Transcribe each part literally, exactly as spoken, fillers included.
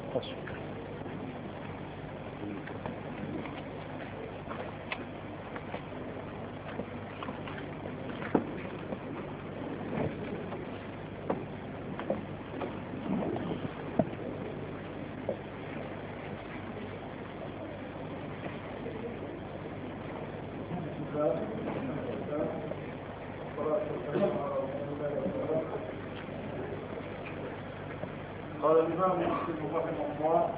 قال الإمام مسلم رحمه الله: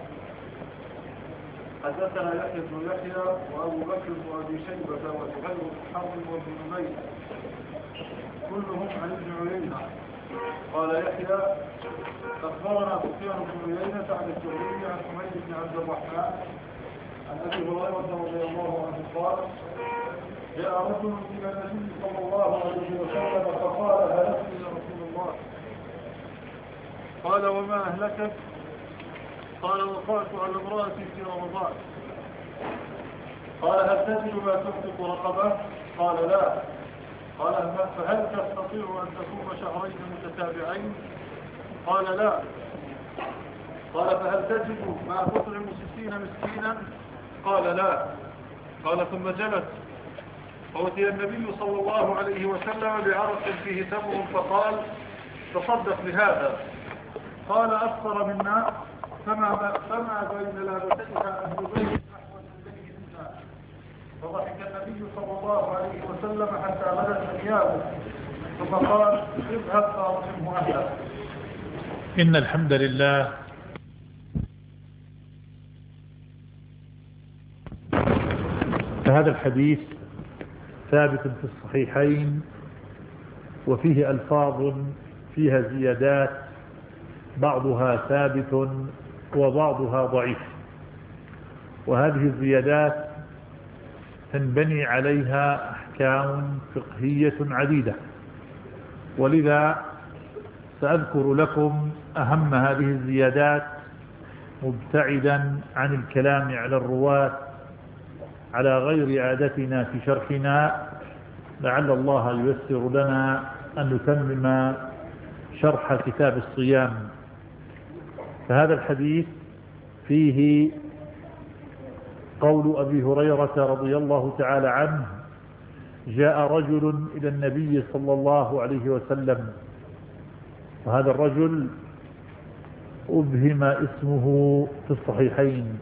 حدثنا يحيى بن يحيى وأبو بكر وأبي شيبة وزهير بن حرب وابن نمير كلهم عن ابن عيينة. قال يحيى: أخبرنا سفيان بن عيينة عن الزهري عن حميد بن عبد الرحمن عن أبي هريرة رضي الله عنه قال: جاء رجل إلى النبي صلى الله عليه وسلم فقال: هلكت يا رسول الله. قال: وما أهلكت؟ قال: وقعت على امرأتي في رمضان. قال: هل تجد ما تنفق رقبة؟ قال: لا. قال: فهل تستطيع أن تصوم شهرين متتابعين؟ قال: لا. قال: فهل تجد ما تطعم ستين مسكينا؟ قال: لا. قال: ثم جلس فأتي النبي صلى الله عليه وسلم بعرق فيه تمر فقال: تصدق بهذا. قال: أكثر منا فما فما بين لابتيها أهل بيت نحو إليه منا. فضحك النبي صلى الله عليه وسلم حتى بدت ثيابه ثم قال: اذهب فأطعمه أهله. إن الحمد لله فهذا الحديث ثابت في الصحيحين، وفيه ألفاظ فيها زيادات بعضها ثابت وبعضها ضعيف، وهذه الزيادات تنبني عليها أحكام فقهية عديدة، ولذا سأذكر لكم أهم هذه الزيادات مبتعدا عن الكلام على الرواة على غير عادتنا في شرحنا، لعل الله ييسر لنا أن نتمم شرح كتاب الصيام. فهذا الحديث فيه قول أبي هريرة رضي الله تعالى عنه: جاء رجل إلى النبي صلى الله عليه وسلم، وهذا الرجل أبهم اسمه في الصحيحين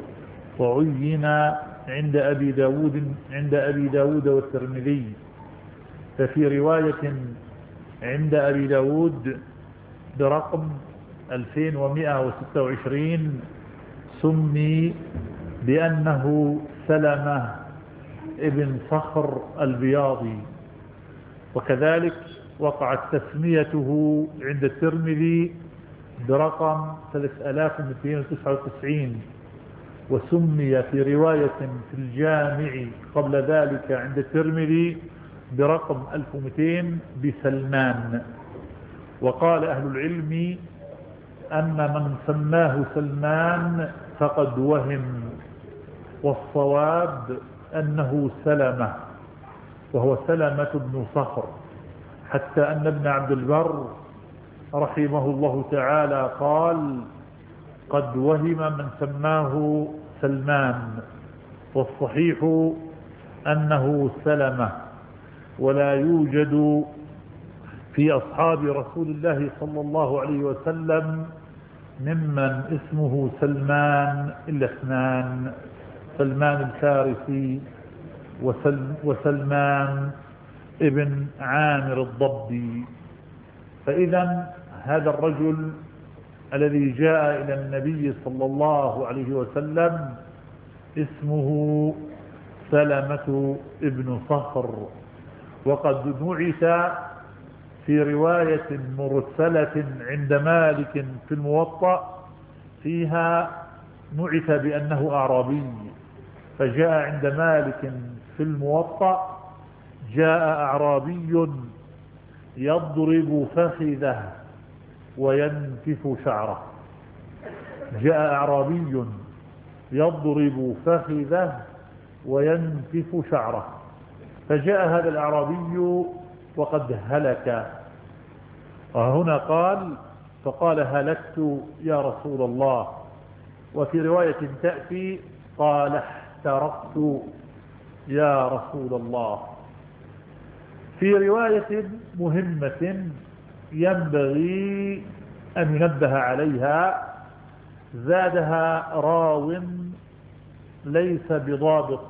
وعين عند أبي داود عند أبي داود والترمذي. ففي رواية عند أبي داود برقم ألفين ومئة وستة وعشرين سمي بأنه سلمة ابن صخر البياضي، وكذلك وقعت تسميته عند الترمذي برقم ثلاثة آلاف ومئتين وتسعة وتسعين، وسمي في رواية في الجامع قبل ذلك عند الترمذي برقم ألف ومئتين بسلمان. وقال أهل العلم أن من سماه سلمان فقد وهم، والصواب أنه سلمة، وهو سلمة بن صخر، حتى أن ابن عبد البر رحمه الله تعالى قال: قد وهم من سماه سلمان، والصحيح أنه سلمة، ولا يوجد في أصحاب رسول الله صلى الله عليه وسلم ممن اسمه سلمان إلا اثنان: سلمان الفارسي وسلمان ابن عامر الضبي. فإذا هذا الرجل الذي جاء إلى النبي صلى الله عليه وسلم اسمه سلمة ابن صخر، وقد نعت في رواية مرسلة عند مالك في الموطأ فيها نعت بأنه أعرابي، فجاء عند مالك في الموطأ: جاء أعرابي يضرب فخذه وينتف شعره. جاء أعرابي يضرب فخذه وينتف شعره. فجاء هذا الأعرابي وقد هلك، وهنا قال: فقال: هلكت يا رسول الله. وفي رواية تأتي قال احترقت يا رسول الله. في رواية مهمة ينبغي أن ينبه عليها زادها راو ليس بضابط،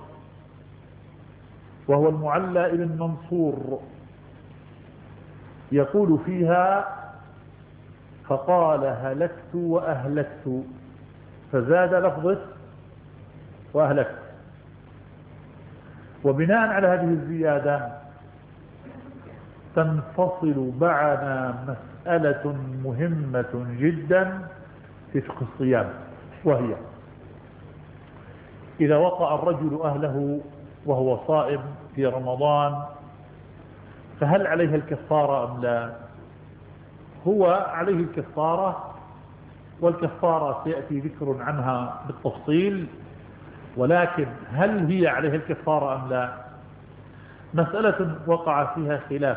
وهو المعلى بن منصور، يقول فيها فقال هلكت وأهلكت، فزاد لفظة وأهلكت. وبناء على هذه الزيادة تنفصل معنا مسألة مهمة جدا في فقه الصيام، وهي إذا وقع الرجل أهله وهو صائم في رمضان فهل عليه الكفارة أم لا؟ هو عليه الكفارة، والكفارة سيأتي ذكر عنها بالتفصيل، ولكن هل هي عليه الكفارة أم لا؟ مسألة وقع فيها خلاف،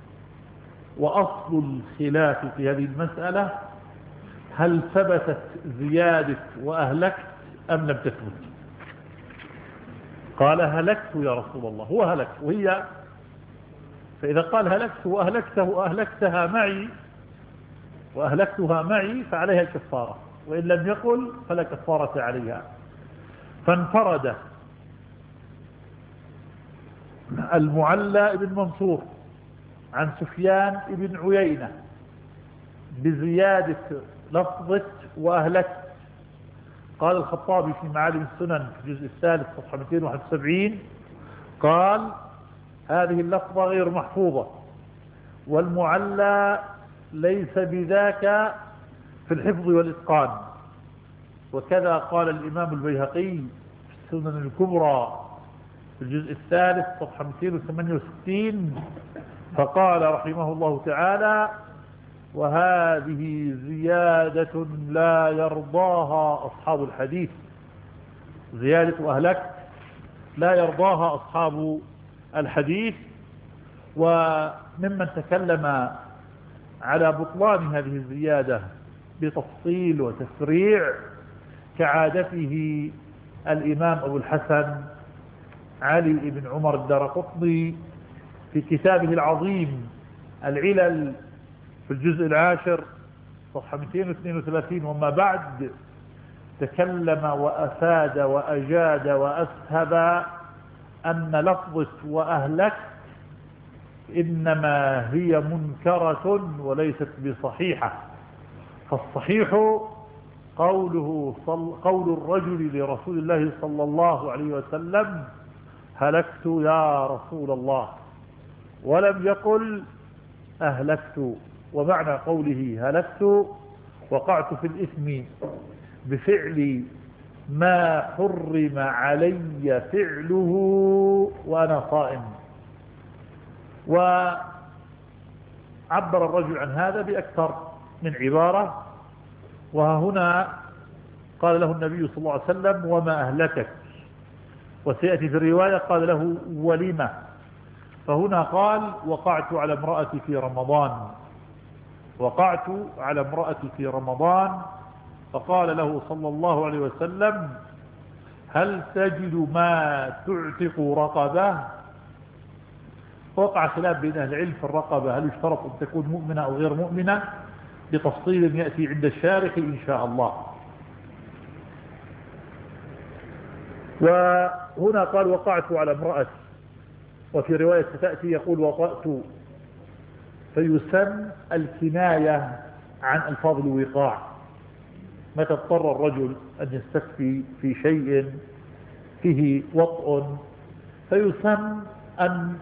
وأصل الخلاف في هذه المسألة هل ثبتت زيادة وأهلكت أم لم تثبت؟ قال هلكت يا رسول الله، هو هلك وهي، فإذا قال هلكت وأهلكته وأهلكتها معي وأهلكتها معي فعليها الكفارة، وإن لم يقل فلا كفارة عليها. فانفرد المعلى بن منصور عن سفيان بن عيينة بزيادة لفظة وأهلكت. قال الخطابي في معالم السنن في الجزء الثالث صفحة مئتين وواحد وسبعين قال هذه اللفظة غير محفوظة، والمعلى ليس بذاك في الحفظ والإتقان. وكذا قال الإمام البيهقي في السنن الكبرى في الجزء الثالث صفحة مئتين وثمانية وستين فقال رحمه الله تعالى وهذه زيادة لا يرضاها أصحاب الحديث. زيادة وأهلكت لا يرضاها أصحاب الحديث. وممن تكلم على بطلان هذه الزيادة بتفصيل وتسريع كعادته الإمام أبو الحسن علي بن عمر الدارقطني في كتابه العظيم العلل في الجزء العاشر صفحة مئتين واثنين وثلاثين وما بعد، تكلم وأفاد وأجاد وأسهب أن لفظة وأهلكت إنما هي منكرة وليست بصحيحة. فالصحيح قوله صل قول الرجل لرسول الله صلى الله عليه وسلم هلكت يا رسول الله، ولم يقل أهلكت. ومعنى قوله هلكت وقعت في الإثم بفعل ما حرم علي فعله وأنا صائم. وعبر الرجل عن هذا بأكثر من عبارة، وها هنا قال له النبي صلى الله عليه وسلم وما أهلكك، وسيأتي في الرواية قال له ولما. فهنا قال وقعت على امرأتي في رمضان، وقعت على امرأتي في رمضان، فقال له صلى الله عليه وسلم هل تجد ما تعتق رقبة؟ وقع خلاف بين أهل العلم في الرقبة، هل يشترط أن تكون مؤمنة أو غير مؤمنة؟ بتفصيل يأتي عند الشارح إن شاء الله. وهنا قال وقعت على امرأتي، وفي رواية تأتي يقول وقعت، فيسن الكناية عن ألفاظ الوقاع. متى اضطر الرجل أن يستكفي في شيء فيه وطء فيسن أن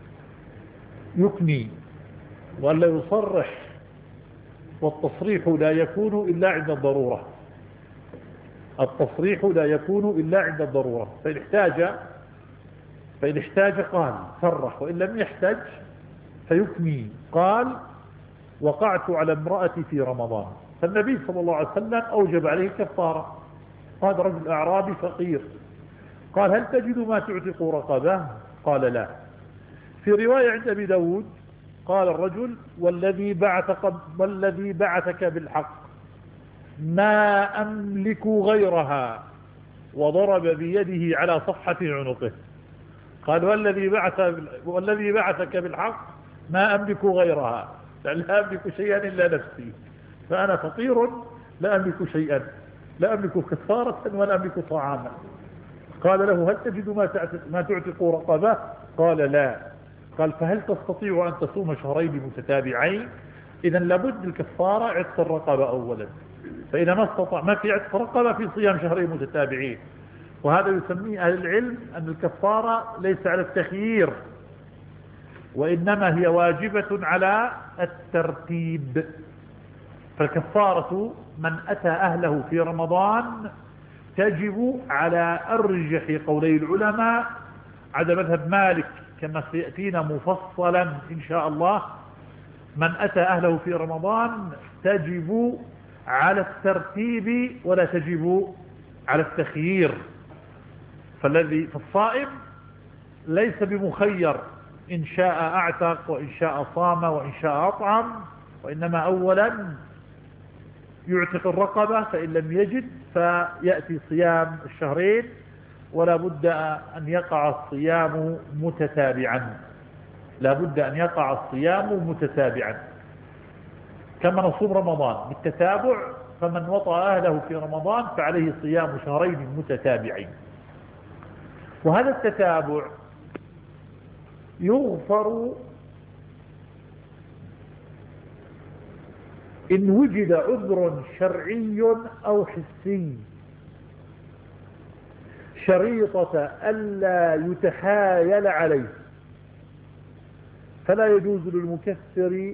يكني وأن لا يصرح، والتصريح لا يكون إلا عند الضرورة. التصريح لا يكون إلا عند الضرورة، فإن احتاج فإن احتاج قال صرح، وإن لم يحتاج فيكني. قال وقعت على امرأتي في رمضان، فالنبي صلى الله عليه وسلم أوجب عليه كفارة. هذا رجل أعرابي فقير، قال هل تجد ما تعتق رقبة؟ قال لا. في رواية عند أبي داود قال الرجل والذي بعثك, والذي بعثك بالحق ما أملك غيرها، وضرب بيده على صفحة عنقه. قال والذي بعث والذي بعثك بالحق ما أملك غيرها، لا أملك شيئا إلا نفسي، فأنا فقير لا أملك شيئا، لا أملك كفارة ولا أملك طعاما. قال له هل تجد ما ما تعتق رقبة؟ قال لا. قال فهل تستطيع أن تصوم شهرين متتابعين؟ إذا لابد الكفارة عتق الرقبة أولا، فإذا ما استطاع ما في عتق رقبة في صيام شهرين متتابعين. وهذا يسميه أهل العلم أن الكفارة ليس على التخيير، وإنما هي واجبة على الترتيب. فالكفارة من أتى أهله في رمضان تجب على أرجح قولي العلماء على مذهب مالك كما سيأتينا مفصلا إن شاء الله. من أتى أهله في رمضان تجب على الترتيب ولا تجب على التخيير. فالذي فالصائم ليس بمخير، إن شاء أعتق وإن شاء صام وإن شاء أطعم، وإنما أولا يعتق الرقبة، فإن لم يجد فيأتي صيام الشهرين، ولا بد أن يقع الصيام متتابعا، لا بد أن يقع الصيام متتابعا كما نصوم رمضان بالتتابع. فمن وطأ أهله في رمضان فعليه صيام شهرين متتابعين. وهذا التتابع يغفر إن وجد عذر شرعي أو حسي، شريطة ألا يتحايل عليه، فلا يجوز للمكفر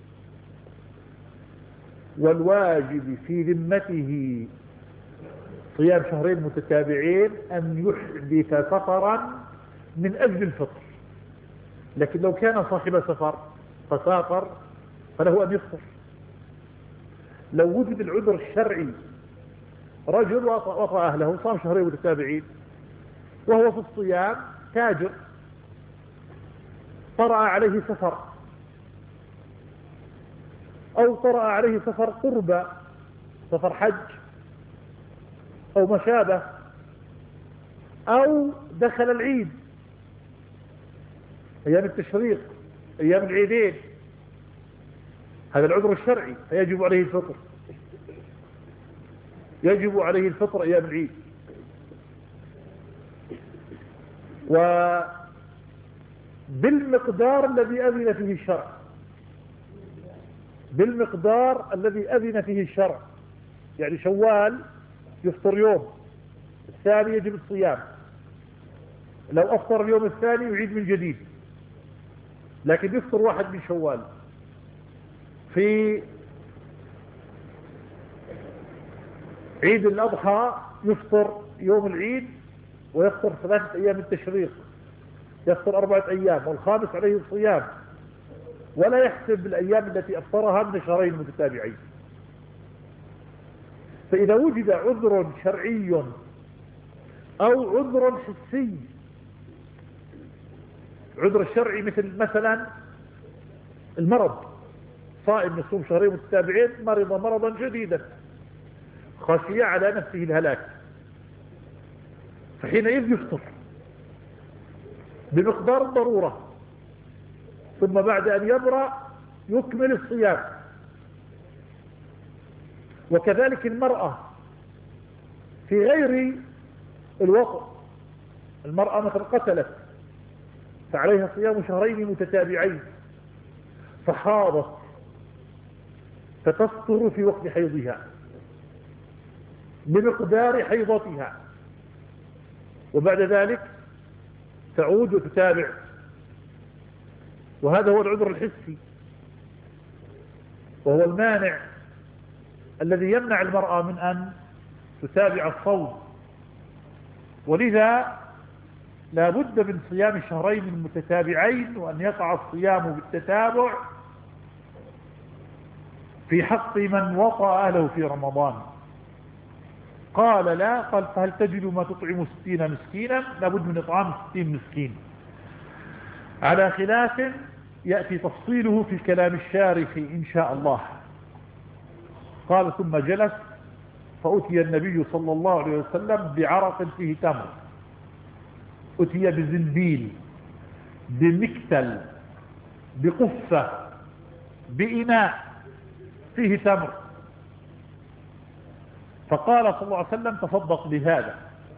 والواجب في ذمته صيام شهرين متتابعين أن يحدث سفرا من أجل الفطر. لكن لو كان صاحب سفر فسافر فله أن يفطر. لو وجد العذر الشرعي، رجل وطأ أهله صام شهرين متتابعين وهو في الصيام تاجر، طرأ عليه سفر أو طرأ عليه سفر قربى، سفر حج أو ما شابه، أو دخل العيد أيام التشريق أيام العيدين، هذا العذر الشرعي فيجب عليه الفطر، يجب عليه الفطر أيام العيد. وبالمقدار الذي أذن فيه الشرع، بالمقدار الذي أذن فيه الشرع، يعني شوال يفطر يوم، الثاني يجب الصيام، لو أفطر اليوم الثاني يعيد من جديد، لكن يفطر واحد من شوال. في عيد الأضحى يفطر يوم العيد ويفطر ثلاثة أيام التشريق، يفطر أربعة أيام والخامس عليه الصيام، ولا يحسب الأيام التي أفطرها من شهرين متتابعين. فإذا وجد عذر شرعي أو عذر حسي، عذر الشرعي مثل مثلا المرض، صائم يصوم شهرين متتابعين مرض مرضا شديدا خشي على نفسه الهلاك، فحينئذ يفطر بمقدار الضرورة، ثم بعد أن يبرأ يكمل الصيام. وكذلك المرأة في غير الوقت، المرأة مثلا قتلت فعليها صيام شهرين متتابعين، فحاضت فتفطر في وقت حيضها بمقدار حيضتها، وبعد ذلك تعود وتتابع. وهذا هو العذر الحسي، وهو المانع الذي يمنع المرأة من أن تتابع الصوم. ولذا لا بد من صيام الشهرين المتتابعين، وأن يقع الصيام بالتتابع في حق من وطأ أهله في رمضان. قال لا، قال فهل تجد ما تطعم ستين مسكينا؟ لا بد من إطعام ستين مسكين، على خلاف يأتي تفصيله في كلام الشارح إن شاء الله. قال ثم جلس فأتي النبي صلى الله عليه وسلم بعرق فيه تمر، أتي بزنبيل، بمكتل، بقفة، بإناء فيه تمر، فقال صلى الله عليه وسلم تصدق بهذا.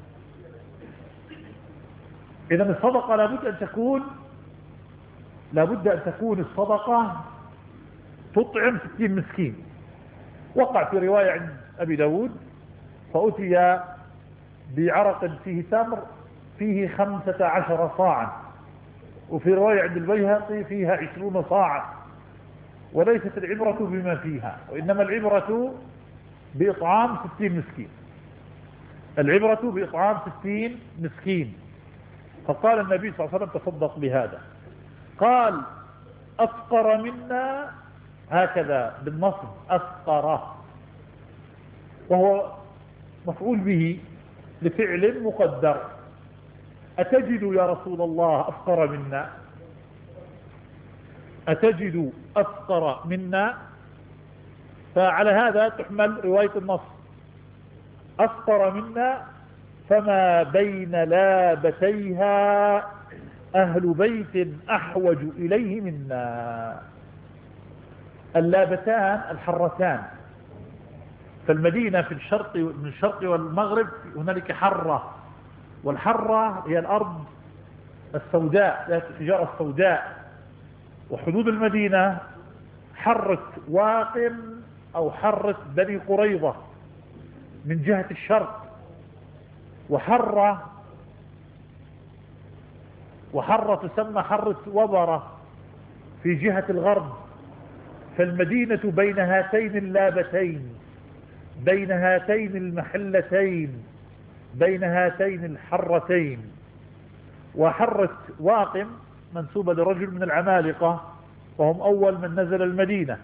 إذا الصدقة لابد أن تكون لابد أن تكون الصدقة تطعم ستين مسكين. وقع في رواية عند أبي داود فأتي بعرق فيه تمر فيه خمسة عشر صاعا، وفي رواية عند البيهقي فيها عشرون صاعا. وليست العبرة بما فيها، وإنما العبرة بإطعام ستين مسكين، العبرة بإطعام ستين مسكين. فقال النبي صلى الله عليه وسلم تصدق بهذا. قال أفقر منا، هكذا بالنصب أفقر، وهو مفعول به لفعل مقدر. أتجد يا رسول الله أفقر منا؟ أتجد أفقر منا؟ فعلى هذا تحمل رواية النص أفقر منا فما بين لابتيها أهل بيت أحوج إليه منا. اللابتان الحرتان، فالمدينة في الشرق من الشرق والمغرب هنالك حرة، والحرة هي الأرض السوداء، الحجارة السوداء. وحدود المدينة حرة واقم أو حرة بني قريظة من جهة الشرق، وحرة وحرة تسمى حرة وبرة في جهة الغرب. فالمدينة بين هاتين اللابتين، بين هاتين المحلتين، بين هاتين الحرتين. وحرة واقم منسوبة لرجل من العمالقة، وهم أول من نزل المدينة،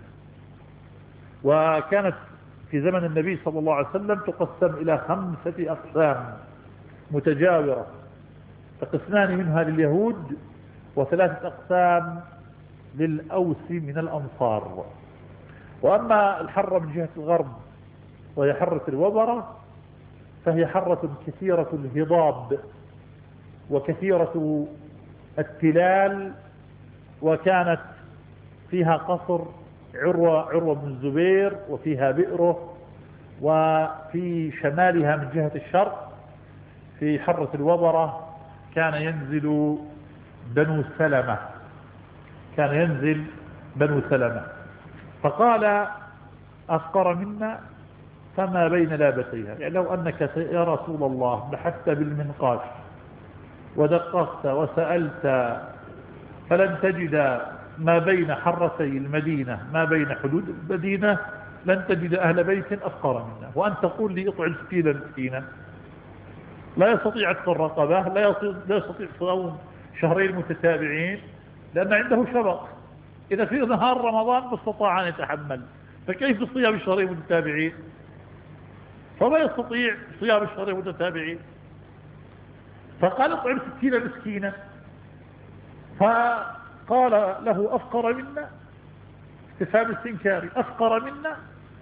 وكانت في زمن النبي صلى الله عليه وسلم تقسم إلى خمسة أقسام متجاورة، فقسمان منها لليهود وثلاثة أقسام للأوس من الأنصار. وأما الحرة من جهة الغرب وهي حرة الوبرة فهي حرة كثيرة الهضاب وكثيرة التلال، وكانت فيها قصر عروة عروة بن الزبير وفيها بئره. وفي شمالها من جهة الشرق في حرة الوبرة كان ينزل بنو سلمة كان ينزل بنو سلمة. فقال أفقر منا فما بين لابتيها، يعني لو أنك يا رسول الله بحثت بالمنقاش ودققت وسألت فلن تجد ما بين حرتي المدينة، ما بين حدود المدينة، لن تجد أهل بيت أفقر منا. وأن تقول لي اطعم ستين مسكينا، لا يستطيع عتق الرقبة، لا يستطيع صوم شهرين متتابعين لأن عنده شبق. إذا في نهار رمضان ما استطاع أن يتحمل، فكيف صيام الشهرين متتابعين؟ فما يستطيع صيام الشهرين متتابعين. فقال اطعم ستين مسكينا، فقال له أفقر منا، استفهام استنكاري، أفقر منا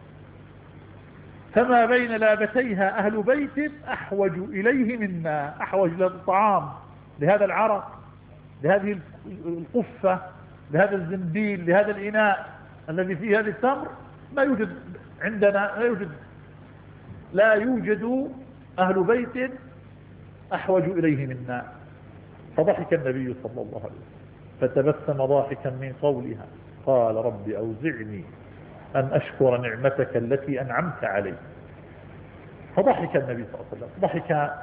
فما بين لابتيها أهل بيت أحوج إليه منا. أحوج للطعام، لهذا العرق، لهذه القفة، لهذا الزنبيل، لهذا الإناء الذي فيه هذا التمر، ما يوجد عندنا، لا يوجد لا يوجد أهل بيت أحوج إليه منا. فضحك النبي صلى الله عليه وسلم فتبسم ضاحكا من قولها، قال رب أوزعني أن أشكر نعمتك التي أنعمت علي. فضحك النبي صلى الله عليه وسلم، ضحك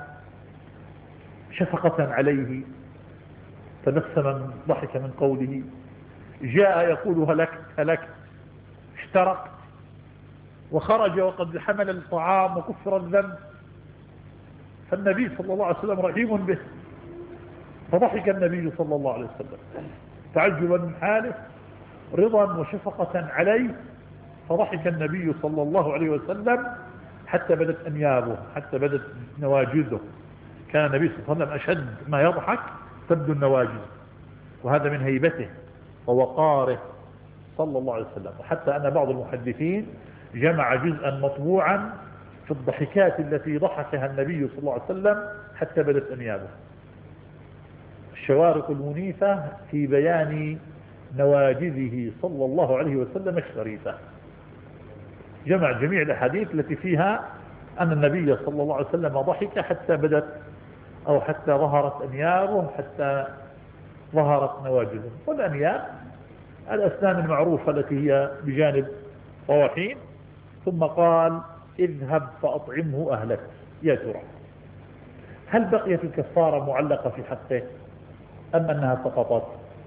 شفقة عليه، تبسم ضحك من قوله. جاء يقول هلكت هلكت، اشترقت، وخرج وقد حمل الطعام وكفر الذنب. فالنبي صلى الله عليه وسلم رحيم به، فضحك النبي صلى الله عليه وسلم تعجبا من حاله، رضا وشفقة عليه. فضحك النبي صلى الله عليه وسلم حتى بدت أنيابه، حتى بدت نواجذه. كان النبي صلى الله عليه وسلم أشد ما يضحك تبدو النواجذ، وهذا من هيبته ووقاره صلى الله عليه وسلم. وحتى أن بعض المحدثين جمع جزءا مطبوعا في الضحكات التي ضحكها النبي صلى الله عليه وسلم حتى بدت أنيابه. الشوارق المنيفة في بيان نواجذه صلى الله عليه وسلم الشريفة، جمع جميع الأحاديث التي فيها أن النبي صلى الله عليه وسلم ضحك حتى بدت أو حتى ظهرت أنيابه، حتى ظهرت نواجذه. والأنياب الأسنان المعروفة التي هي بجانب طواحين. ثم قال اذهب فأطعمه أهلك. يا ترى هل بقيت الكفارة معلقة في حقه أم أنها سقطت؟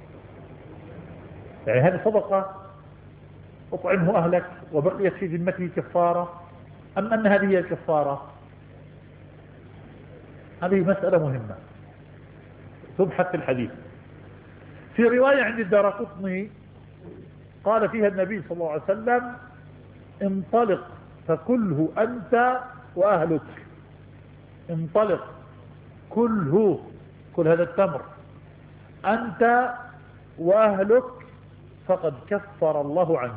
يعني هذه صدقة أطعمه أهلك وبقيت في ذمته كفارة، أم أن هذه هي الكفارة؟ هذه مسألة مهمة تبحث في الحديث. في رواية عند الدارقطني قال فيها النبي صلى الله عليه وسلم انطلق فكله أنت وأهلك. انطلق كله، كل هذا التمر أنت وأهلك فقد كفر الله عنك.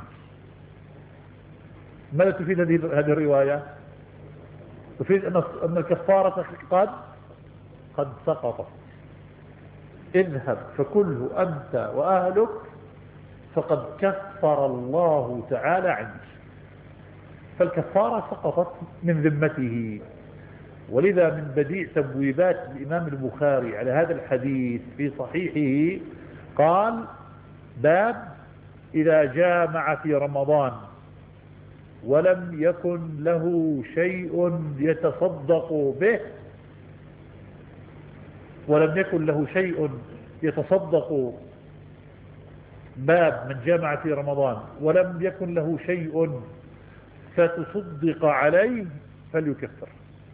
ماذا تفيد هذه الرواية؟ تفيد أن الكفارة قد قد سقطت. اذهب فكله أنت وأهلك فقد كفر الله تعالى عنك. فالكفارة سقطت من ذمته. ولذا من بديع تبويبات الإمام البخاري على هذا الحديث في صحيحه قال باب إذا جامع في رمضان ولم يكن له شيء يتصدق به ولم يكن له شيء يتصدق باب من جامع في رمضان ولم يكن له شيء فتصدق عليه فليكفر.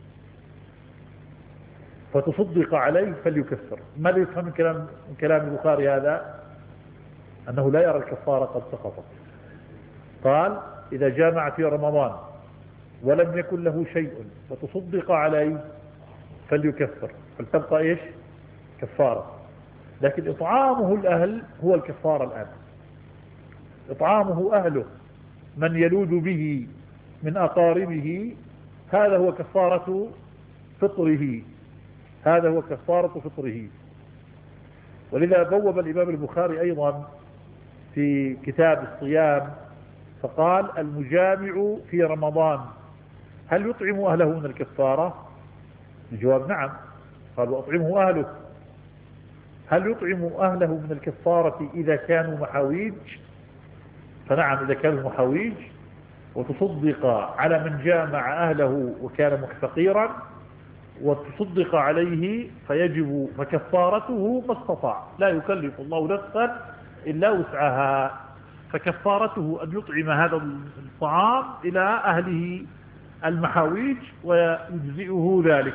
فتصدق عليه فليكفر. ماذا يفهم من كلام من كلام البخاري هذا؟ أنه لا يرى الكفارة قد سقطت. قال إذا جامع في رمضان ولم يكن له شيء فتصدق عليه فليكفر، فلتبقى إيش؟ كفارة. لكن إطعامه الأهل هو الكفارة الآن. إطعامه أهله من يلوذ به من أقاربه هذا هو كفارة فطره، هذا هو كفارة فطره. ولذا بوب الإمام البخاري أيضا في كتاب الصيام فقال المجامع في رمضان هل يطعم أهله من الكفارة؟ الجواب نعم. قال وأطعمه أهله. هل يطعم أهله من الكفارة إذا كانوا محاويج؟ فنعم إذا كانوا محاويج. وتصدق على من جامع أهله وكان فقيرا وتصدق عليه فيجب فكفارته ما استطاع، لا يكلف الله نفسا إلا وسعها. فكفارته أن يطعم هذا الطعام إلى أهله المحاويج ويجزئه ذلك.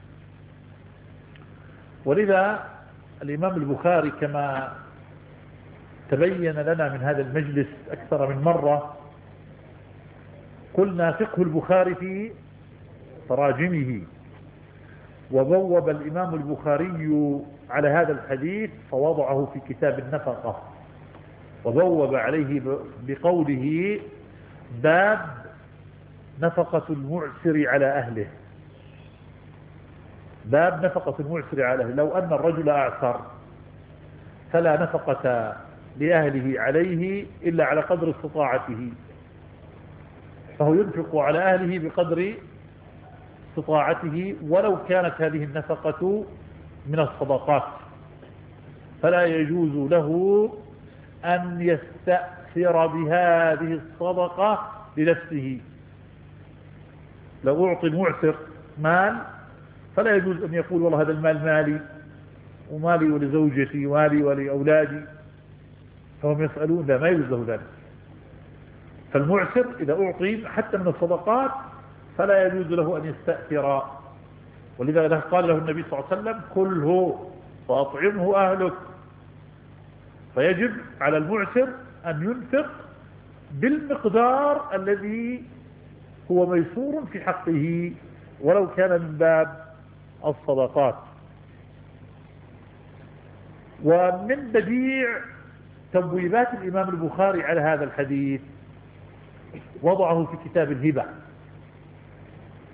ولذا الإمام البخاري كما تبين لنا من هذا المجلس أكثر من مرة قلنا فقه البخاري في تراجمه. وبوب الإمام البخاري على هذا الحديث فوضعه في كتاب النفقة، وبوب عليه بقوله باب نفقة المعسر على أهله. باب نفقة المعسر على أهله. لو أن الرجل أعسر فلا نفقة لأهله عليه إلا على قدر استطاعته، فهو ينفق على أهله بقدر استطاعته ولو كانت هذه النفقة من الصدقات، فلا يجوز له أن يستأثر بهذه الصدقة لنفسه. لو أعطي المعسر مال فلا يجوز أن يقول والله هذا المال مالي ومالي ولزوجتي ومالي ولأولادي، فهم يسألون لا، ما يجوز له ذلك. فالمعسر إذا أعطي حتى من الصدقات فلا يجوز له أن يستأثر. ولذا قال له النبي صلى الله عليه وسلم كله وأطعمه أهلك. فيجب على المعسر أن ينفق بالمقدار الذي هو ميسور في حقه ولو كان من باب الصدقات. ومن بديع تبويبات الإمام البخاري على هذا الحديث وضعه في كتاب الهبة.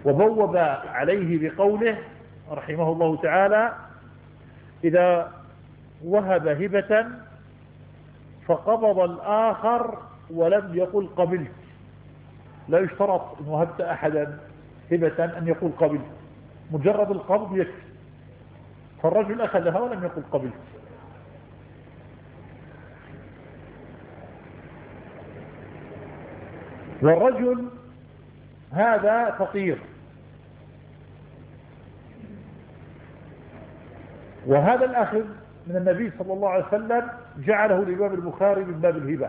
وبوب عليه بقوله رحمه الله تعالى: إذا وهب هبة فقبض الآخر ولم يقل قبلت. لا يشترط إن وهبت أحدا هبة أن يقول قبلت، مجرد القبض يكفي. فالرجل أخذها ولم يقل قبلت. والرجل هذا فقير، وهذا الأخذ من النبي صلى الله عليه وسلم جعله الإمام البخاري من باب الهبة،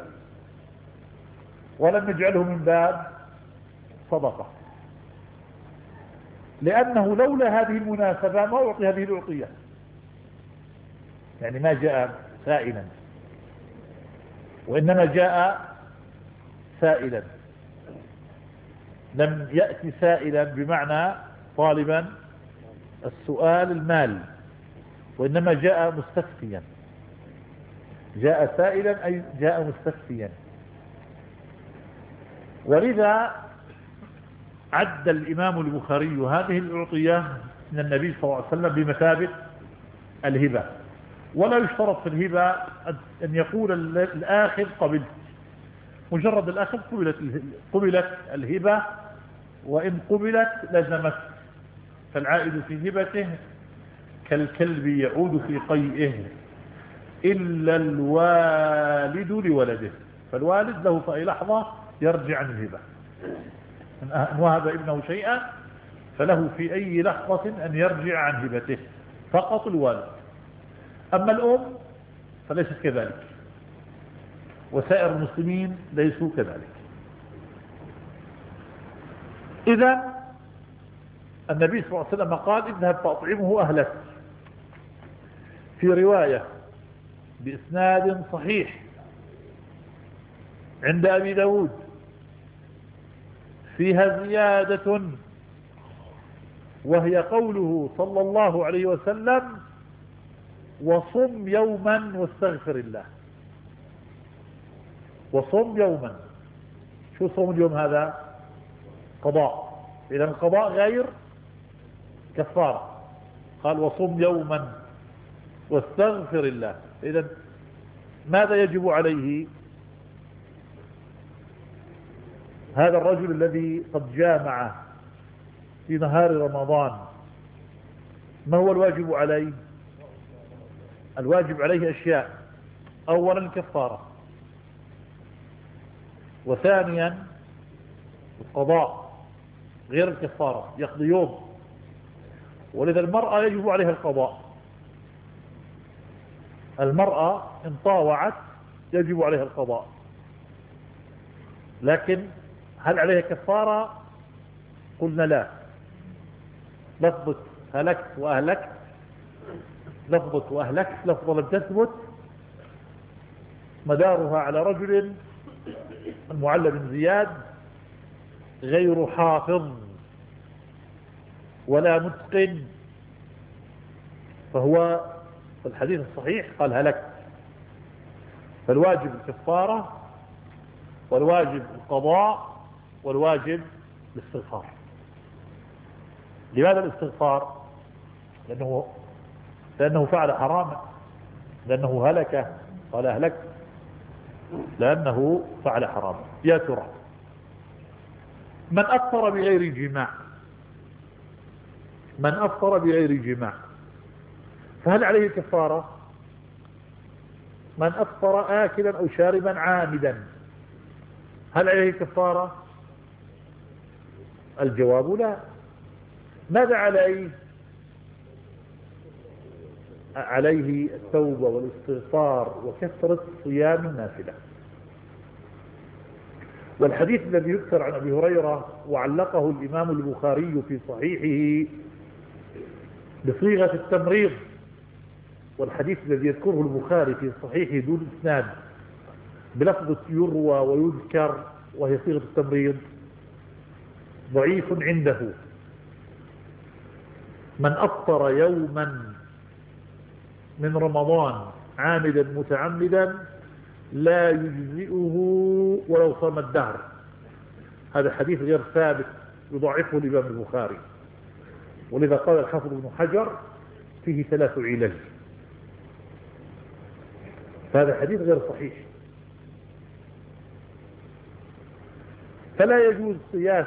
ولم يجعله من باب صدقة، لأنه لولا هذه المناسبة ما أعطي هذه الأعطية. يعني ما جاء سائلا، وإنما جاء سائلا، لم يأتي سائلا بمعنى طالبا السؤال المال، وإنما جاء مستفتيا. جاء سائلا أي جاء مستفتيا. ولذا عد الإمام البخاري هذه الأعطية من النبي صلى الله عليه وسلم بمثابة الهبة. ولا يشترط في الهبة أن يقول الآخذ قبلت، مجرد الأخذ قبلت قبلت الهبة، وإن قبلت لزمت. فالعائد في هبته كالكلب يعود في قيئه إلا الوالد لولده. فالوالد له في أي لحظة يرجع عن الهبة، إن وهب ابنه شيئا فله في أي لحظة أن يرجع عن هبته، فقط الوالد. أما الأم فليست كذلك، وسائر المسلمين ليسوا كذلك. إذا النبي صلى الله عليه وسلم قال: اذهب فأطعمه أهلك. في رواية بإسناد صحيح عند أبي داود فيها زيادة، وهي قوله صلى الله عليه وسلم: وصم يوما واستغفر الله. وصم يوما. شو صوم اليوم هذا؟ قضاء. إذا القضاء غير كفارة. قال: وصم يوما واستغفر الله. إذا ماذا يجب عليه هذا الرجل الذي قد جامع في نهار رمضان؟ ما هو الواجب عليه؟ الواجب عليه أشياء: أولا الكفارة، وثانيا القضاء غير الكفارة، يقضي يوم. ولذا المرأة يجب عليها القضاء. المرأة إن طاوعت يجب عليها القضاء، لكن هل عليها كفارة؟ قلنا لا. لفظة هلكت وأهلكت، لفظة وأهلكت لفظة لم تثبت، مدارها على رجل المعلى بن زياد غير حافظ ولا متقن، فهو في الحديث الصحيح قال هلكت. فالواجب الكفارة، والواجب القضاء، والواجب الاستغفار. لماذا الاستغفار؟ لأنه لأنه فعل حراما، لأنه هلك. قال أهلكت لأنه فعل حراما. يا ترى من أفطر بغير جماع، من أفطر بغير جماع فهل عليه كفارة؟ من أفطر آكلا أو شاربا عامدا هل عليه كفارة؟ الجواب لا. ماذا عليه؟ عليه التوبة والاستغفار وكثرة صيام النافلة. والحديث الذي يذكر عن أبي هريرة وعلقه الإمام البخاري في صحيحه بصيغة التمريض، والحديث الذي يذكره البخاري في صحيحه دون إسناد بلفظة يروى ويذكر وهي صيغة التمريض، ضعيف عنده. من أفطر يوما من رمضان عامدا متعمدا لا يجزئه ولو صام الدهر. هذا حديث غير ثابت يضعفه الإمام البخاري، ولذا قال الحافظ ابن حجر فيه ثلاث علل، فهذا حديث غير صحيح. فلا يجوز قياس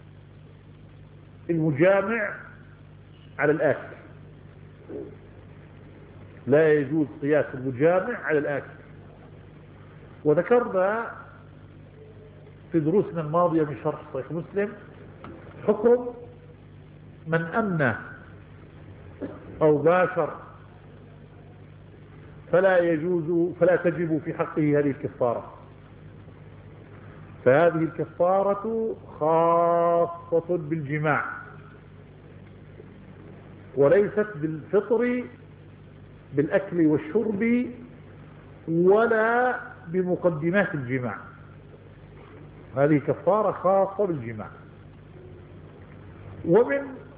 المجامع على الآكل، لا يجوز قياس المجامع على الآكل. وذكرنا في دروسنا الماضية من شرح صحيح مسلم حكم من أمنى أو باشر فلا يجوز فلا تجب في حقه هذه الكفارة، فهذه الكفارة خاصة بالجماع وليست بالفطر بالأكل والشرب ولا بمقدمات الجماع، هذه كفارة خاصة بالجماع. ومن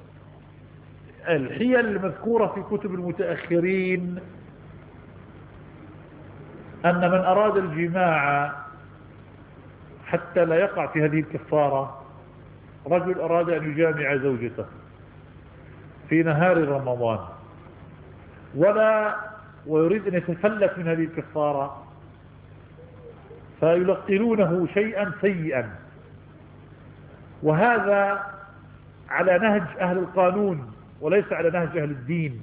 الحيل المذكورة في كتب المتأخرين أن من أراد الجماع حتى لا يقع في هذه الكفارة، رجل أراد أن يجامع زوجته في نهار رمضان ولا ويريد أن يتفلت من هذه الكفارة، فيلقنونه شيئا سيئا، وهذا على نهج أهل القانون وليس على نهج أهل الدين.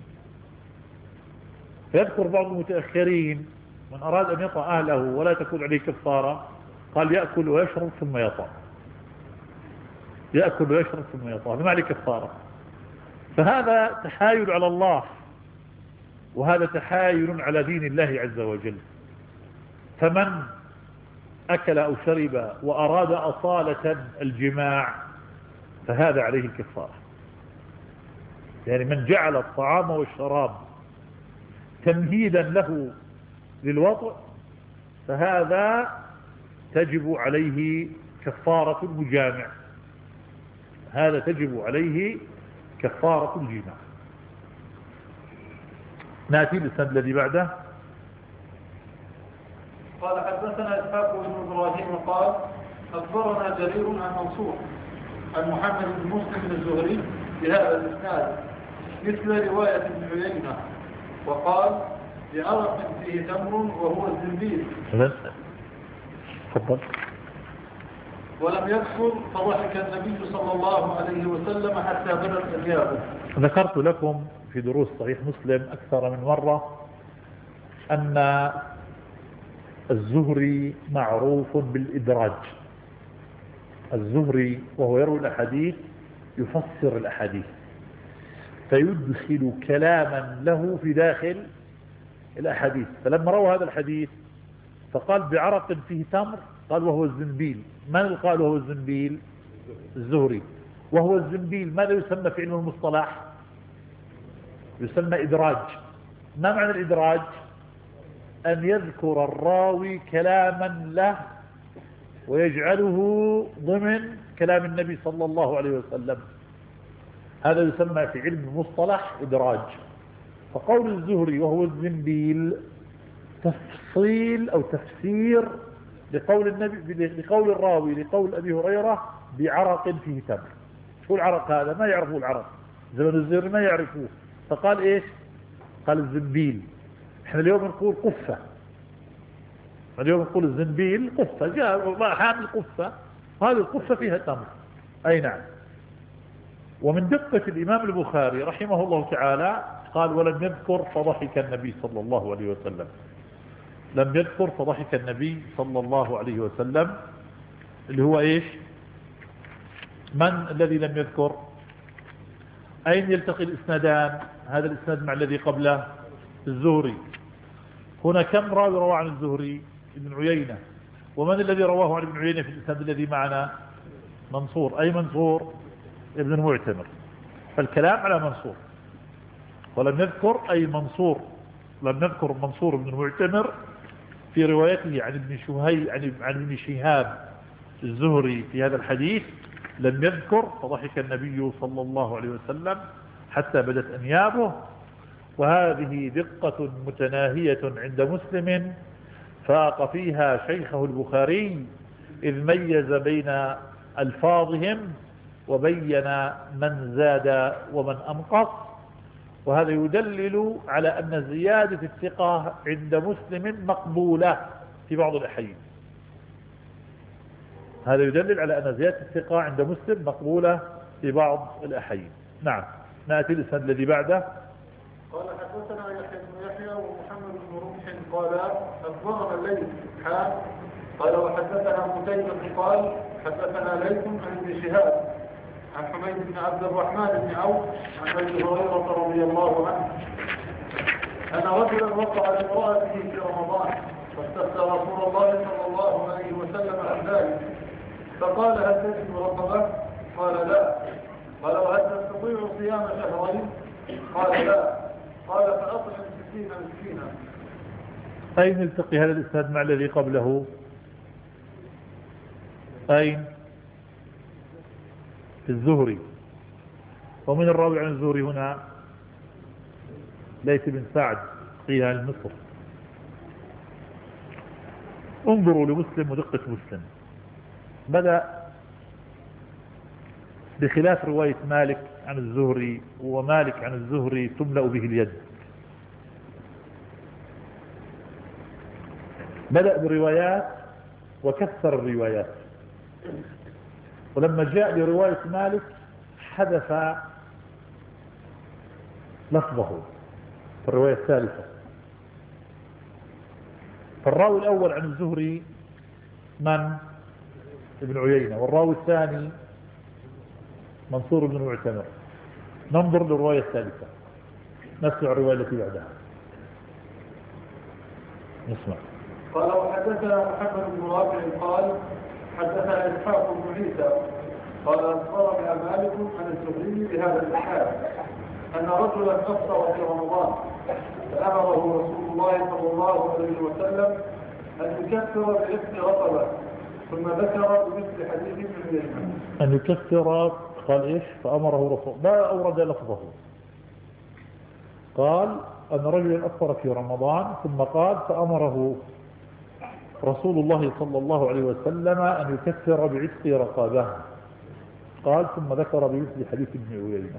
فيذكر بعض المتأخرين من أراد أن يطأ أهله ولا تكون عليه كفارة قال يأكل ويشرب ثم يطأ، يأكل ويشرب ثم يطأ، ما عليه كفارة. فهذا تحايل على الله، وهذا تحايل على دين الله عز وجل. فمن أكل أو شرب وأراد أصالة الجماع فهذا عليه الكفارة، يعني من جعل الطعام والشراب تمهيدا له للوطء فهذا تجب عليه كفارة المجامع، هذا تجب عليه كفارة الجماع. نأتي للسند الذي بعده. قال حدثنا إسحاق بن إبراهيم قال أخبرنا جرير عن منصور عن محمد بن مسلم الزهري بهذا الإسناد مثل رواية ابن عيينة، وقال بعرق فيه تمر وهو الزنبيل. تفضل. ولم يذكر فضحك النبي صلى الله عليه وسلم حتى بدت أنيابه. ذكرت لكم في دروس صحيح مسلم أكثر من مرة أن الزهري معروف بالإدراج. الزهري وهو يروي الأحاديث يفسر الأحاديث، فيدخل كلاما له في داخل الأحاديث. فلما روى هذا الحديث فقال بعرق فيه تمر، قال وهو الزنبيل. من قال وهو الزنبيل؟ الزهري. وهو الزنبيل ماذا يسمى في علم المصطلح؟ يسمى إدراج. ما معنى الإدراج؟ أن يذكر الراوي كلاما له ويجعله ضمن كلام النبي صلى الله عليه وسلم، هذا يسمى في علم المصطلح إدراج. فقول الزهري وهو الزنبيل تفصيل أو تفسير لقول النبي لقول الراوي لقول أبي هريرة بعرق فيه تمر. شو العرق هذا؟ ما يعرفوه العرق، زمن الزهري ما يعرفوه، فقال إيش؟ قال الزنبيل. احنا اليوم نقول قفة، اليوم نقول الزنبيل قفة، جاء حامل قفة، هذه القفة فيها تمر. أي نعم. ومن دقة الإمام البخاري رحمه الله تعالى قال ولم يذكر فضحك النبي صلى الله عليه وسلم، لم يذكر فضحك النبي صلى الله عليه وسلم، اللي هو إيش؟ من الذي لم يذكر؟ أين يلتقي الإسنادان؟ هذا الإسناد مع الذي قبله الزهري. هنا كم راوي روى عن الزهري؟ ابن عيينة. ومن الذي رواه عن ابن عيينة في الإسناد الذي معنا؟ منصور. أي منصور؟ ابن المعتمر. فالكلام على منصور. ولم يذكر أي منصور، لم نذكر منصور بن المعتمر في روايته عن ابن شهي عن ابن شهاب الزهري في هذا الحديث، لم يذكر فضحك النبي صلى الله عليه وسلم حتى بدت أنيابه. وهذه دقة متناهية عند مسلم فاق فيها شيخه البخاري، إذ ميز بين ألفاظهم وبين من زاد ومن أنقص، وهذا يدلل على أن زيادة الثقة عند مسلم مقبولة في بعض الأحيان. هذا يدلل على أن زيادة الثقة عند مسلم مقبولة في بعض الأحيان. نعم، نأتي الإسناد الذي بعده. قال حدثنا يحيى بن يحيى ومحمد بن رمح قال أخبرنا الليث حا قال وحدثنا قتيبة قال حدثنا ليث عن ابن شهاب عن حميد بن عبد الرحمن بن عوف عن ابي هريرة رضي الله عنه أن رجلا وقع لامرأته في رمضان فاستفتى رسول الله صلى الله عليه وسلم عن ذلك فقال هل تجد رقبة؟ قال لا. قال وهل تستطيع صيام شهرين؟ قال لا. قال فأطعم ستين مسكينا. أين نلتقي هذا الإسناد مع الذي قبله؟ أين؟ في الزهري. ومن الراوي عن الزهري هنا؟ ليث بن سعد قيل عن مصر. انظروا لمسلم ودقة مسلم، بدأ بخلاف رواية مالك عن الزهري، ومالك عن الزهري تملأ به اليد. بدأ بروايات وكثر الروايات، ولما جاء لرواية مالك حدث لفظه في الرواية الثالثة. فالراوي الأول عن الزهري من؟ ابن عيينة، والراوي الثاني منصور بن معتمر. ننظر للرواية الثالثة، نسمع الرواية التي بعدها. نسمع. قال وحدثنا محمد بن رافع قال حدثنا إسحاق بن عيسى قال أخبرنا مالك عن الزهري بهذا الإسناد أن رجلا أفطر في رمضان فأمره رسول الله صلى الله عليه وسلم أن يكفر بإثم رقبة ثم ذكر بمثل حديث ابن عيينة أن يكفر. قال إيش؟ فأمره رسول، ما أورد لفظه. قال أن رجلا أفطر في رمضان ثم قال فأمره رسول الله صلى الله عليه وسلم أن يكفر بعتق رقبة. قال ثم ذكر بمثل حديث ابن عيينة.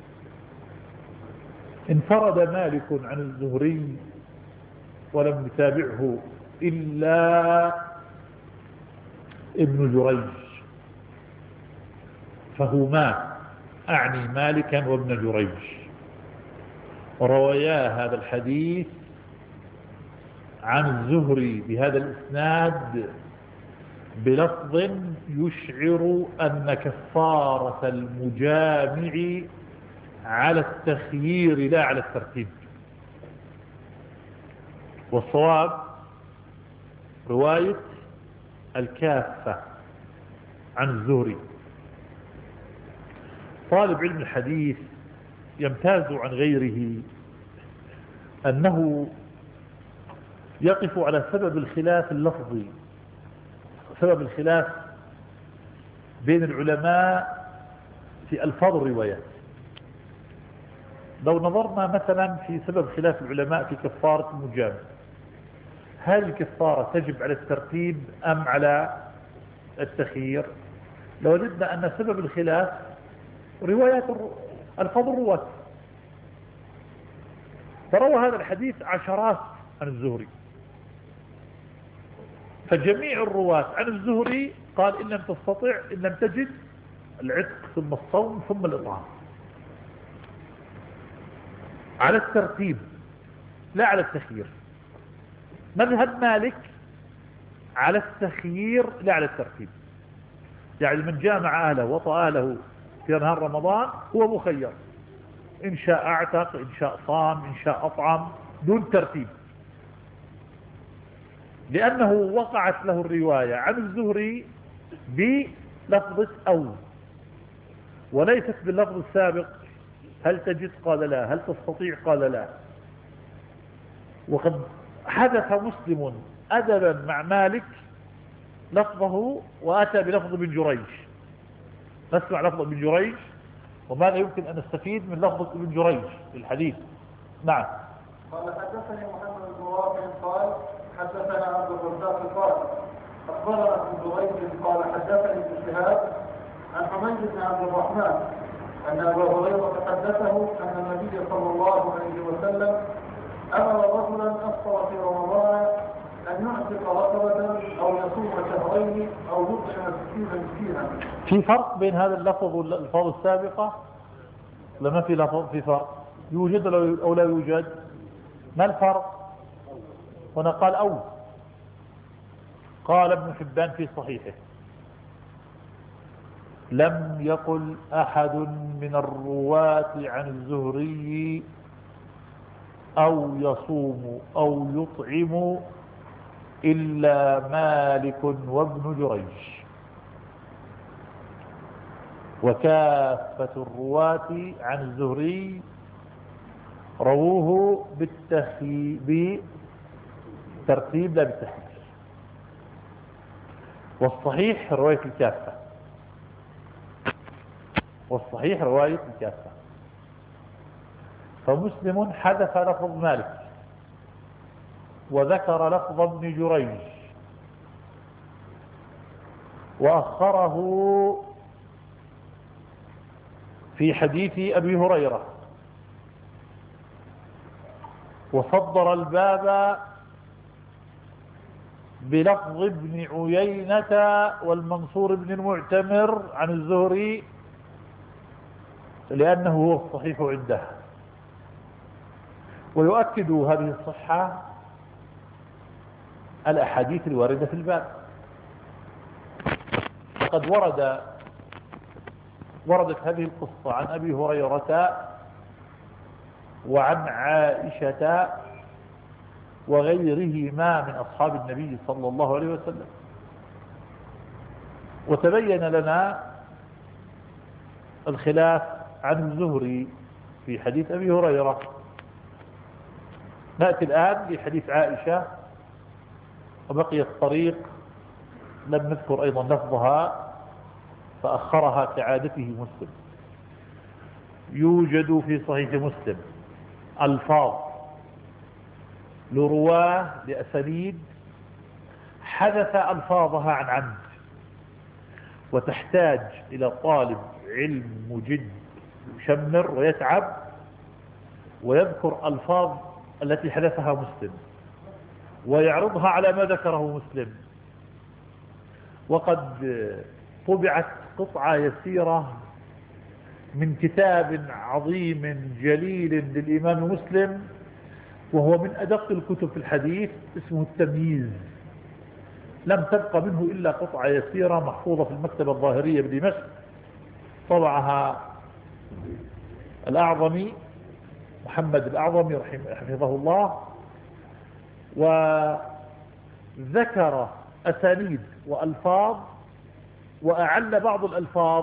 انفرد مالك عن الزهري ولم يتابعه إلا ابن جريج، فهما أعني مالكا وابن جريج روايا هذا الحديث عن الزهري بهذا الإسناد بلفظ يشعر أن كفارة المجامع على التخيير لا على الترتيب. والصواب رواية الكافة عن الزهري. طالب علم الحديث يمتاز عن غيره أنه يقف على سبب الخلاف اللفظي، سبب الخلاف بين العلماء في ألفاظ الروايات. لو نظرنا مثلا في سبب خلاف العلماء في كفارة المجامع، هل الكفارة تجب على الترتيب أم على التخيير؟ لوجدنا أن سبب الخلاف روايات ألفاظ الرواة، فروى هذا الحديث عشرات عن الزهري، فجميع الرواة عن الزهري قال إن لم تستطع إن لم تجد العتق ثم الصوم ثم الإطعام، على الترتيب لا على التخيير. مذهب مالك على التخيير لا على الترتيب، يعني من جامع أهله وطأ أهله في نهار رمضان هو مخير، إن شاء أعتق، إن شاء صام، إن شاء أطعم، دون ترتيب، لأنه وقعت له الرواية عن الزهري بلفظة أو، وليست باللفظ السابق هل تجد قال لا، هل تستطيع قال لا. وقد حدث مسلم أدبا مع مالك لفظه وأتى بلفظ ابن جريج. نسمع لفظ ابن جريج وماذا يمكن أن نستفيد من لفظ ابن جريج في الحديث. نعم. قال حدثني محمد بن رافع قال حدثنا عبد الرزاق قال أخبرنا ابن جريج قال حدثني ابن شهاب عن حميد محمد بن عبد الرحمن أن أبا هريرة حدثه أن النبي صلى الله عليه وسلم أمر رجلا أفطر في رمضان أن يعتق رقبة أو يصوم شهرين أو يطعم ستين مسكينا. في فرق بين هذا اللفظ والألفاظ السابقة؟ لما في لفظ في فرق يوجد أو لا يوجد؟ ما الفرق؟ هنا قال أو، قال ابن حبان في صحيحه لم يقل أحد من الرواة عن الزهري أو يصوم أو يطعم إلا مالك وابن جريج، وكافة الرواة عن الزهري رووه بالترتيب لا بالتحريف، والصحيح رواية الكافة، والصحيح رواية الكافة. فمسلم حذف لفظ مالك وذكر لفظ ابن جريج وأخره في حديث أبي هريرة، وصدر الباب بلفظ ابن عيينة والمنصور بن المعتمر عن الزهري لأنه هو الصحيح عنده. ويؤكد هذه الصحة الأحاديث الواردة في الباب، فقد ورد وردت هذه القصة عن أبي هريرة وعن عائشة وغيرهما من أصحاب النبي صلى الله عليه وسلم، وتبين لنا الخلاف عن الزهري في حديث أبي هريرة. نأتي الآن لحديث عائشة، وبقي الطريق لم نذكر أيضا لفظها فأخرها كعادته مسلم. يوجد في صحيح مسلم ألفاظ لرواه لأسانيد حدث ألفاظها عن عمد، وتحتاج إلى طالب علم مجد يشمر ويتعب ويذكر ألفاظ التي حدثها مسلم ويعرضها على ما ذكره مسلم. وقد طبعت قطعة يسيرة من كتاب عظيم جليل للإمام مسلم، وهو من أدق الكتب في الحديث، اسمه التمييز. لم تبقى منه إلا قطعة يسيرة محفوظة في المكتبة الظاهرية بدمشق، طبعها الأعظمي محمد الأعظمي حفظه الله، وذكر أسانيد وألفاظ وأعل بعض الألفاظ،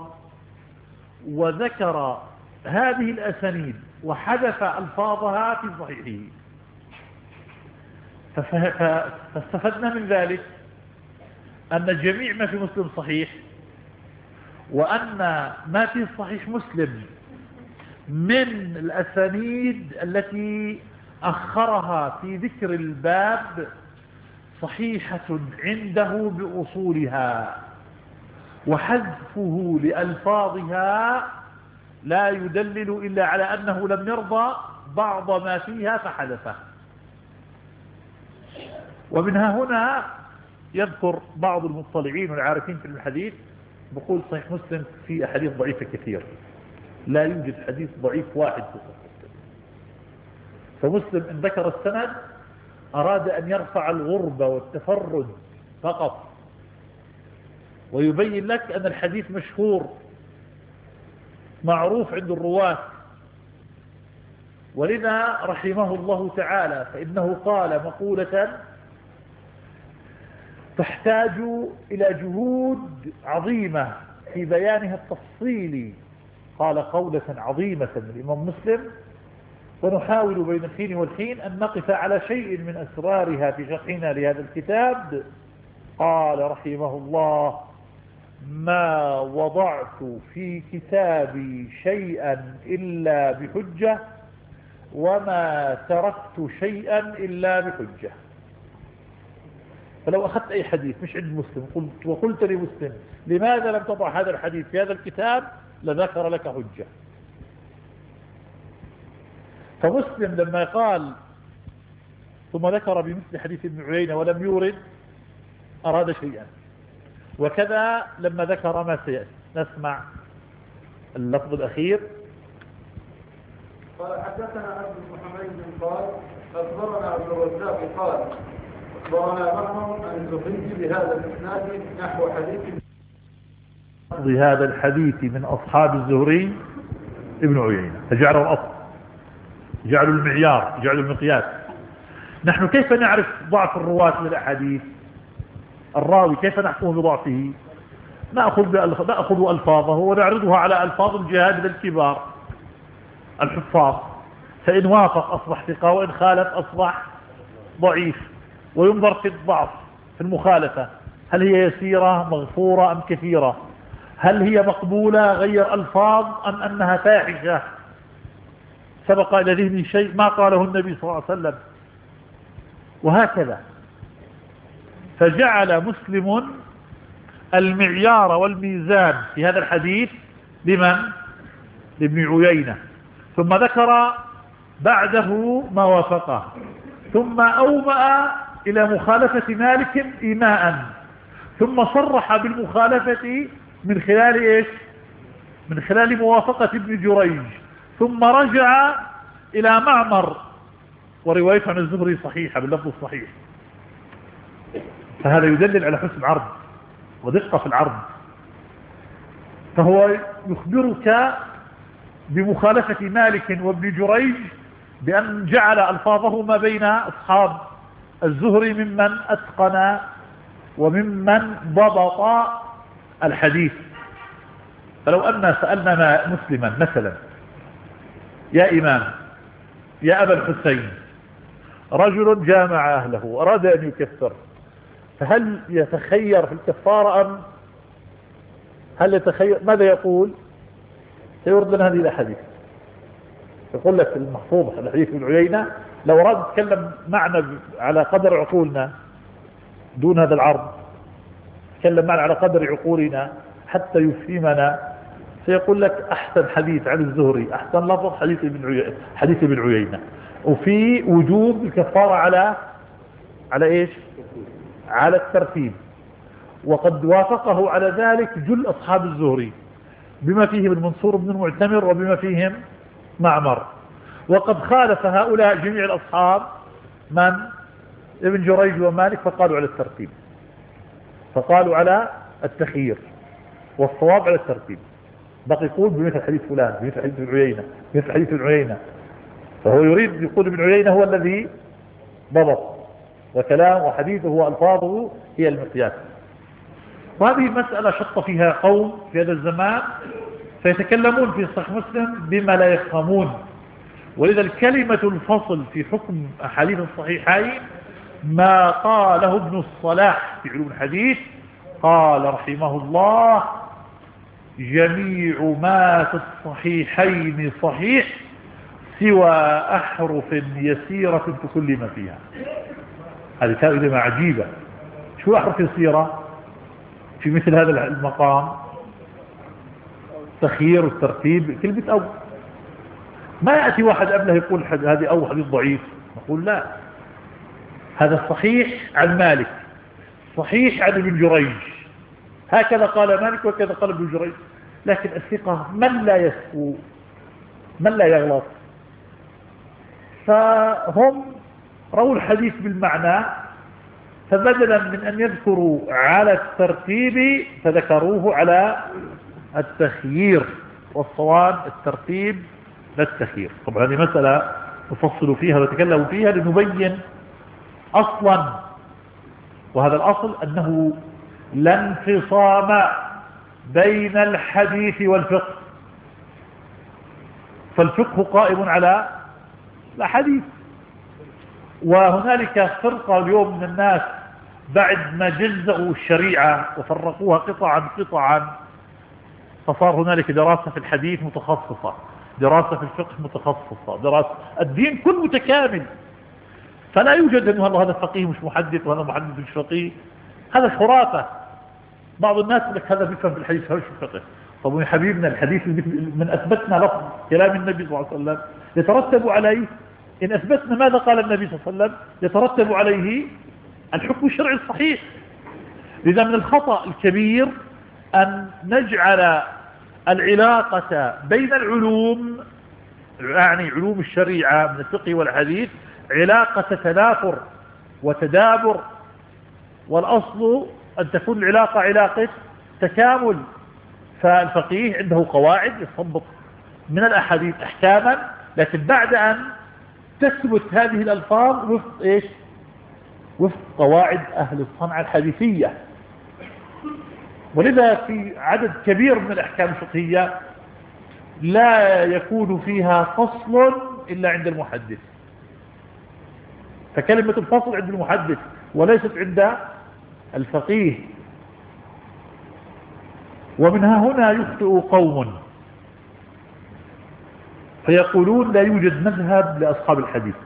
وذكر هذه الأسانيد وحذف ألفاظها في صحيحه. فاستفدنا من ذلك أن جميع ما في مسلم صحيح، وأن ما في صحيح مسلم من الأسانيد التي أخرها في ذكر الباب صحيحة عنده بأصولها، وحذفه لألفاظها لا يدلل إلا على أنه لم يرضى بعض ما فيها فحذفه. ومنها هنا يذكر بعض المطلعين والعارفين في الحديث بقول صحيح مسلم في أحاديث ضعيفة كثير، لا يوجد حديث ضعيف واحد في صحيح مسلم. فمسلم إن ذكر السند أراد أن يرفع الغربة والتفرد فقط، ويبين لك أن الحديث مشهور معروف عند الرواة. ولذا رحمه الله تعالى فإنه قال مقولة تحتاج إلى جهود عظيمة في بيانها التفصيلي، قال قولة عظيمة من الإمام مسلم، ونحاول بين الحين والحين أن نقف على شيء من أسرارها في شرحنا لهذا الكتاب. قال رحمه الله: ما وضعت في كتابي شيئا إلا بحجة، وما تركت شيئا إلا بحجة. فلو أخذت أي حديث مش عند مسلم قلت وقلت لمسلم لماذا لم تضع هذا الحديث في هذا الكتاب لذكر لك حجة. فمسلم لما قال ثم ذكر بمثل حديث ابن عيينة ولم يورد أراد شيئا، وكذا لما ذكر ما سيأتي. نسمع اللفظ الأخير. قال حدثنا عبد بن حميد قال أخبرنا عبد الرزاق قال أخبرنا معمر عن الزهري بهذا الإسناد نحو حديث بهذا الحديث من أصحاب الزهري ابن عيينة، فجعلوا الأصل، جعلوا المعيار، جعلوا المقياس. نحن كيف نعرف ضعف الرواة من الأحاديث؟ الراوي كيف نحكم بضعفه؟ نأخذ, نأخذ ألفاظه ونعرضها على ألفاظ الجهاد الكبار الحفاظ، فإن وافق أصبح ثقة وإن خالف أصبح ضعيف، وينظر في الضعف في المخالفة، هل هي يسيرة مغفورة أم كثيرة، هل هي مقبولة غير ألفاظ أم أنها فاحشة سبق إلى ذهني شيء ما قاله النبي صلى الله عليه وسلم، وهكذا. فجعل مسلم المعيار والميزان في هذا الحديث لمن؟ لابن عيينة، ثم ذكر بعده ما وافقه، ثم أومأ إلى مخالفة مالك إيماء، ثم صرح بالمخالفة من خلال إيش؟ من خلال موافقة ابن جريج، ثم رجع إلى معمر وروايته عن الزهري صحيحة باللفظ الصحيح. فهذا يدلل على حسن عرض ودقة في العرض. فهو يخبرك بمخالفة مالك وابن جريج بأن جعل ألفاظه ما بين أصحاب الزهري ممن أتقن وممن ضبط الحديث. فلو أن سألنا مسلما مثلا يا إمام يا أبا الحسين، رجل جامع أهله وأراد أن يكفر، فهل يتخير في الكفارة أم هل يتخير؟ ماذا يقول؟ سيورد لنا هذه الأحاديث، يقول لك المحفوظ الحديث ابن عيينة لو أراد يتكلم معنا على قدر عقولنا دون هذا العرض، يتكلم معنا على قدر عقولنا حتى يفهمنا، سيقول لك أحسن حديث عن الزهري أحسن لفظ حديث ابن عيينة، حديث ابن عيينة، وفي وجوب الكفارة على على إيش؟ على الترتيب. وقد وافقه على ذلك جل أصحاب الزهري بما فيهم المنصور بن المعتمر وبما فيهم معمر، وقد خالف هؤلاء جميع الأصحاب من؟ ابن جريج ومالك، فقالوا على الترتيب، فقالوا على التخيير، والصواب على الترتيب. بقي يقول بمثل حديث فلان بمثل حديث ابن عيينة بمثل حديث ابن عيينة، فهو يريد يقول ابن عيينة هو الذي ضبط، وكلام وحديثه وألفاظه هي المقياس. وهذه المسألة شط فيها قوم في هذا الزمان فيتكلمون في صحيح مسلم بما لا يفهمون، ولذا الكلمة الفصل في حكم أحاديث الصحيحين ما قاله ابن الصلاح في علوم الحديث، قال رحمه الله جميع ما في الصحيحين صحيح سوى أحرف يسيرة تكلم فيها. هذه كلمة عجيبة، شو أحرف يسيرة في مثل هذا المقام؟ تخيير والترتيب كلمة أو، ما يأتي واحد قبله يقول هذه أو حديث ضعيف، نقول لا، هذا الصحيح عن مالك، صحيح عن ابن جريج، هكذا قال مالك وكذا قال ابن جريج. لكن الثقة من لا يسهو من لا يغلط، فهم رووا الحديث بالمعنى، فبدلا من أن يذكروا على الترتيب فذكروه على التخيير، والصواب الترتيب لا التخيير. طبعا هذه مسألة نفصل فيها ونتكلم فيها لنبين أصلا، وهذا الأصل أنه لا انفصام بين الحديث والفقه، فالفقه قائم على الحديث. وهنالك فرقة اليوم من الناس بعد ما جزأوا الشريعة وفرقوها قطعا قطعا، فصار هنالك دراسة في الحديث متخصصة، دراسة في الفقه متخصصة، دراسة الدين كل متكامل. فلا يوجد أنه والله هذا فقيه مش محدث وهذا محدث مش فقيه، هذا خرافة. بعض الناس يقول لك هذا بيفهم في الحديث هذا مش فقيه. طب يا حبيبنا الحديث من أثبتنا لفظ كلام النبي صلى الله عليه وسلم يترتب عليه، إن أثبتنا ماذا قال النبي صلى الله عليه وسلم يترتب عليه الحكم الشرعي الصحيح. لذا من الخطأ الكبير أن نجعل العلاقة بين العلوم، يعني علوم الشريعة من الفقه والحديث، علاقة تنافر وتدابر، والأصل أن تكون العلاقة علاقة تكامل. فالفقيه عنده قواعد يستنبط من الأحاديث أحكاما، لكن بعد أن تثبت هذه الألفاظ وفق إيش؟ وفق قواعد أهل الصنعة الحديثية. ولذا في عدد كبير من الأحكام الفقهية لا يكون فيها فصل إلا عند المحدث، فكلمة الفصل عند المحدث وليست عند الفقيه. ومنها هنا يخطئ قوم فيقولون لا يوجد مذهب لأصحاب الحديث،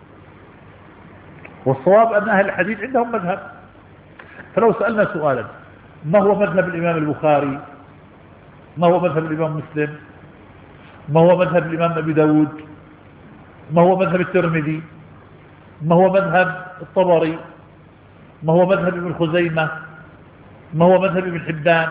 والصواب أن أهل الحديث عندهم مذهب. فلو سألنا سؤالا ما هو مذهب الإمام البخاري، ما هو مذهب الإمام مسلم، ما هو مذهب الإمام أبي داود، ما هو مذهب الترمذي، ما هو مذهب الطبري، ما هو مذهب ابن خزيمة، ما هو مذهب ابن حبان،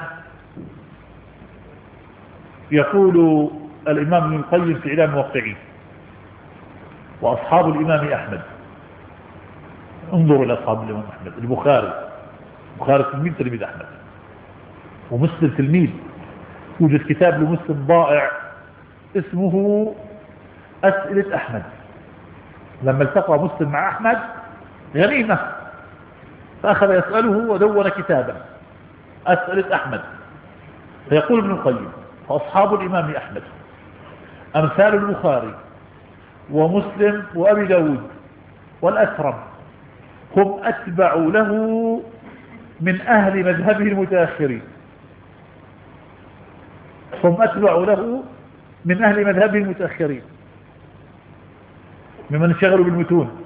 يقول الإمام ابن القيم في إعلام الموقعين وأصحاب الإمام أحمد. انظروا إلى أصحاب الإمام أحمد. البخاري البخاري تلميذ تلميذ أحمد، ومسلم تلميذ. يوجد كتاب لمسلم ضائع اسمه أسئلة أحمد. لما التقى مسلم مع أحمد غنيمة، فأخذ يسأله ودون كتابا أسئلة أحمد. فيقول ابن القيم فأصحاب الإمام أحمد أمثال البخاري ومسلم وأبي داود والأكرم هم أتبع له من أهل مذهبه المتأخرين، هم أتبع له من أهل مذهبه المتأخرين ممن انشغلوا بالمتون.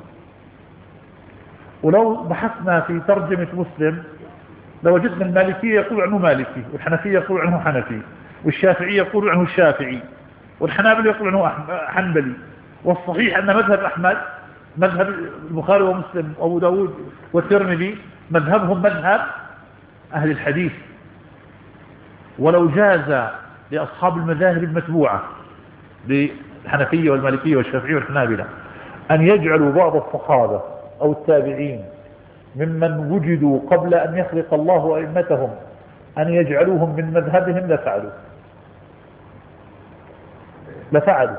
ولو بحثنا في ترجمة مسلم لوجدنا المالكية يقول عنه مالكي، والحنفية يقول عنه حنفي، والشافعي يقول عنه الشافعي، والحنابل يقول عنه حنبلي. والصحيح أن مذهب أحمد مذهب البخاري ومسلم وأبو داود والترمذي مذهبهم مذهب أهل الحديث. ولو جاز لأصحاب المذاهب المتبوعة بالحنفية والمالكية والشافعية والحنابلة أن يجعلوا بعض الصحابة أو التابعين ممن وجدوا قبل أن يخلق الله أئمتهم أن يجعلوهم من مذهبهم لفعلوا لفعلوا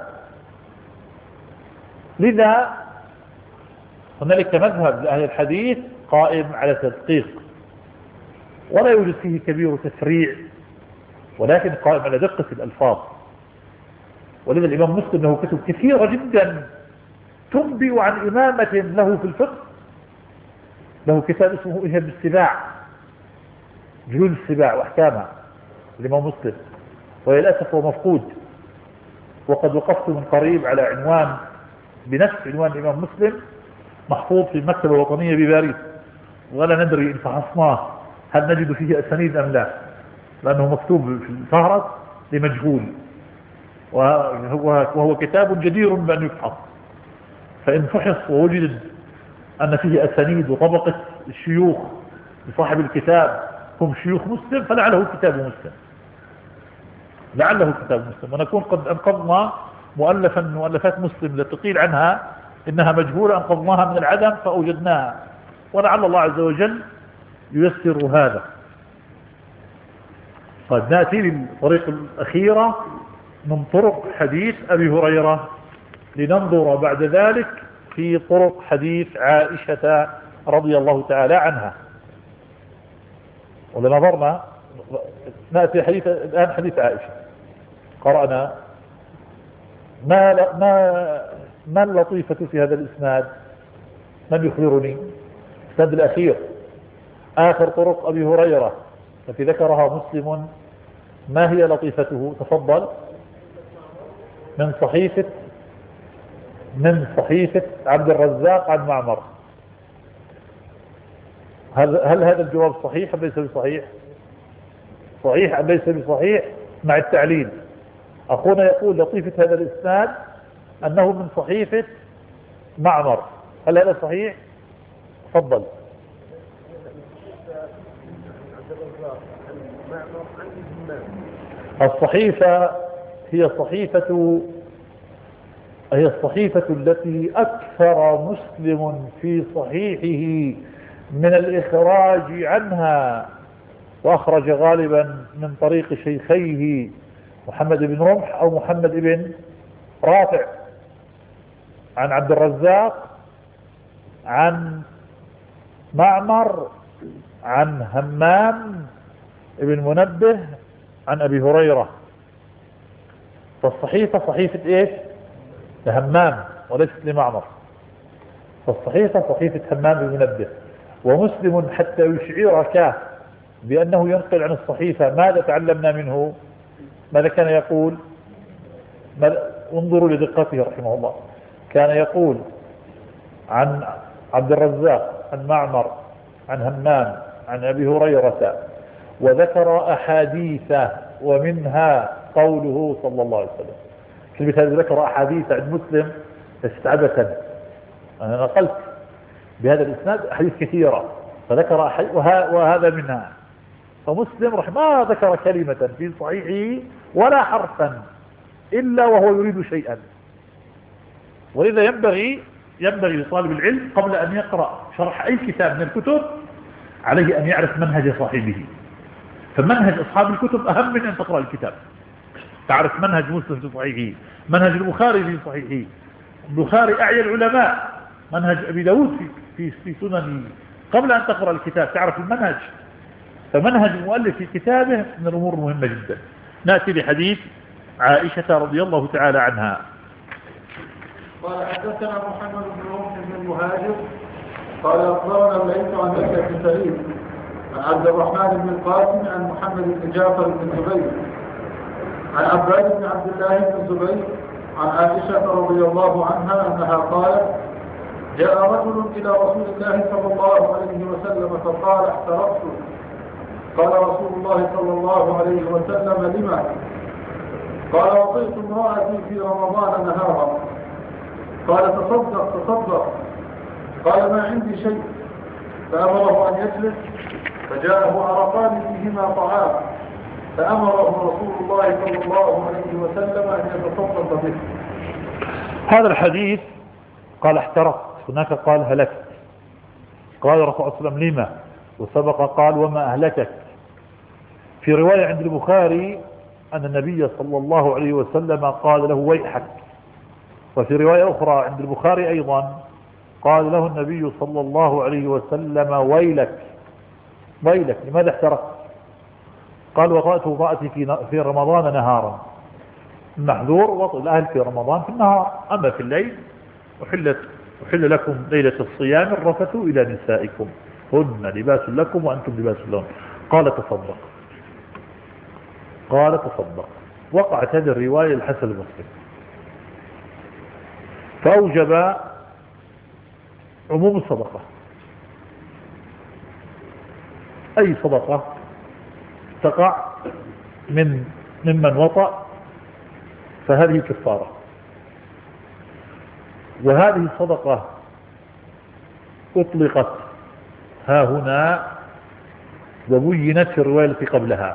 لذا هنالك مذهب لأهل الحديث قائم على تدقيق ولا يوجد فيه كبير تفريع، ولكن قائم على دقة الألفاظ. ولذا الإمام مسلم له كتب كثيرة جدا تنبئ عن إمامة له في الفقه. له كتاب اسمه إهاب السباع، جلول السباع وأحكامها الإمام مسلم، وللأسف هو مفقود. وقد وقفت من قريب على عنوان بنفس عنوان الإمام مسلم محفوظ في المكتبة الوطنية بباريس، ولا ندري إن فحصناه هل نجد فيه أسانيد أم لا، لأنه مكتوب في الفهرس لمجهول، وهو كتاب جدير بأن يفحص. فإن فحص ووجد أن فيه أسانيد وطبقة الشيوخ لصاحب الكتاب هم شيوخ مسلم فلعله كتاب مسلم، لعله كتاب مسلم. ونكون قد أنقذنا مؤلفا من مؤلفات مسلم التي قيل عنها إنها مجهولة، أنقذناها من العدم فأوجدناها، ولعل الله عز وجل ييسر هذا. قد نأتي للطريق الأخيرة من طرق حديث أبي هريرة لننظر بعد ذلك في طرق حديث عائشة رضي الله تعالى عنها. ولنظرنا نأتي حديث الآن حديث عائشة قرأنا. ما ما ما اللطيفة في هذا الإسناد؟ من يخبرني؟ الإسناد الأخير آخر طرق أبي هريرة التي ذكرها مسلم، ما هي لطيفته؟ تفضل. من صحيفة من صحيفة عبد الرزاق عن معمر. هل, هل هذا الجواب صحيح أم ليس بصحيح؟ صحيح أم ليس بصحيح مع التعليل؟ أخونا يقول لطيفة هذا الإسناد أنه من صحيفة معمر، هل هذا صحيح؟ تفضل. الصحيفة هي صحيفة هي الصحيفة التي أكثر مسلم في صحيحه من الإخراج عنها، وأخرج غالبا من طريق شيخيه محمد بن رمح أو محمد بن رافع عن عبد الرزاق عن معمر عن همام ابن منبه عن أبي هريرة. فالصحيفة صحيفة إيش؟ لهمام وليست لمعمر. فالصحيفة صحيفة همام بن منبه. ومسلم حتى يشعرك بأنه ينقل عن الصحيفة ماذا تعلمنا منه؟ ماذا كان يقول؟ انظروا لدقته رحمه الله. كان يقول عن عبد الرزاق عن معمر عن همام عن أبي هريرة، وذكر أحاديث ومنها قوله صلى الله عليه وسلم. كلمة هذه ذكر أحاديث عند مسلم استعبة، أنا نقلت بهذا الإسناد أحاديث كثيرة فذكر أحاديث وهذا منها. فمسلم رحمه ما ذكر كلمة في صحيحه ولا حرفا إلا وهو يريد شيئا. ولذا ينبغي ينبغي لطالب العلم قبل أن يقرأ شرح أي كتاب من الكتب عليه أن يعرف منهج صاحبه. فمنهج أصحاب الكتب أهم من أن تقرأ الكتاب. تعرف منهج مسلم في صحيحه، منهج البخاري في صحيحه. البخاري أعيا العلماء، منهج أبي داود في في سننه. قبل أن تقرأ الكتاب تعرف المنهج. فمنهج المؤلف في كتابه من الأمور المهمة جدا. نأتي لحديث عائشة رضي الله تعالى عنها. قال حدثنا محمد بن رمح بن المهاجر قال أخبرنا الليث عن يحيى بن سعيد عن عبد الرحمن بن القاسم عن محمد بن جعفر بن الزبير عن عباد بن عبد الله بن الزبير عن عائشة رضي الله عنها أنها قالت: جاء رجل إلى رسول الله صلى الله عليه وسلم فقال: احترقت. قال رسول الله صلى الله عليه وسلم: لما؟ قال: وقيت امرأتي في رمضان نهارا. قال: تصدق تصدق. قال: ما عندي شيء. فأمره أن يجلس، فجاءه عرقان فيهما طعام، فأمره رسول الله صلى الله عليه وسلم أن يتصدق به. هذا الحديث قال احترقت، هناك قال هلكت. قال الرسول صلى الله عليه وسلم: لما؟ وسبق قال: وما أهلكك. في رواية عند البخاري أن النبي صلى الله عليه وسلم قال له: ويحك. وفي رواية أخرى عند البخاري أيضا قال له النبي صلى الله عليه وسلم: ويلك ويلك. لماذا احترقت؟ قال: وطأت وطأتي في في رمضان نهارا. المحذور وطئ الأهل في رمضان في النهار، أما في الليل أحلت أحل لكم ليلة الصيام الرفث إلى نسائكم هن لباس لكم وأنتم لباس لهم. قال: تصدق. قال: تصدق. وقعت هذه الرواية الحسن المسلم، فأوجب عموم الصدقة. أي صدقة تقع من ممن وطأ فهذه كفارة. وهذه الصدقة أطلقت ها هنا وبينت في الرواية التي قبلها.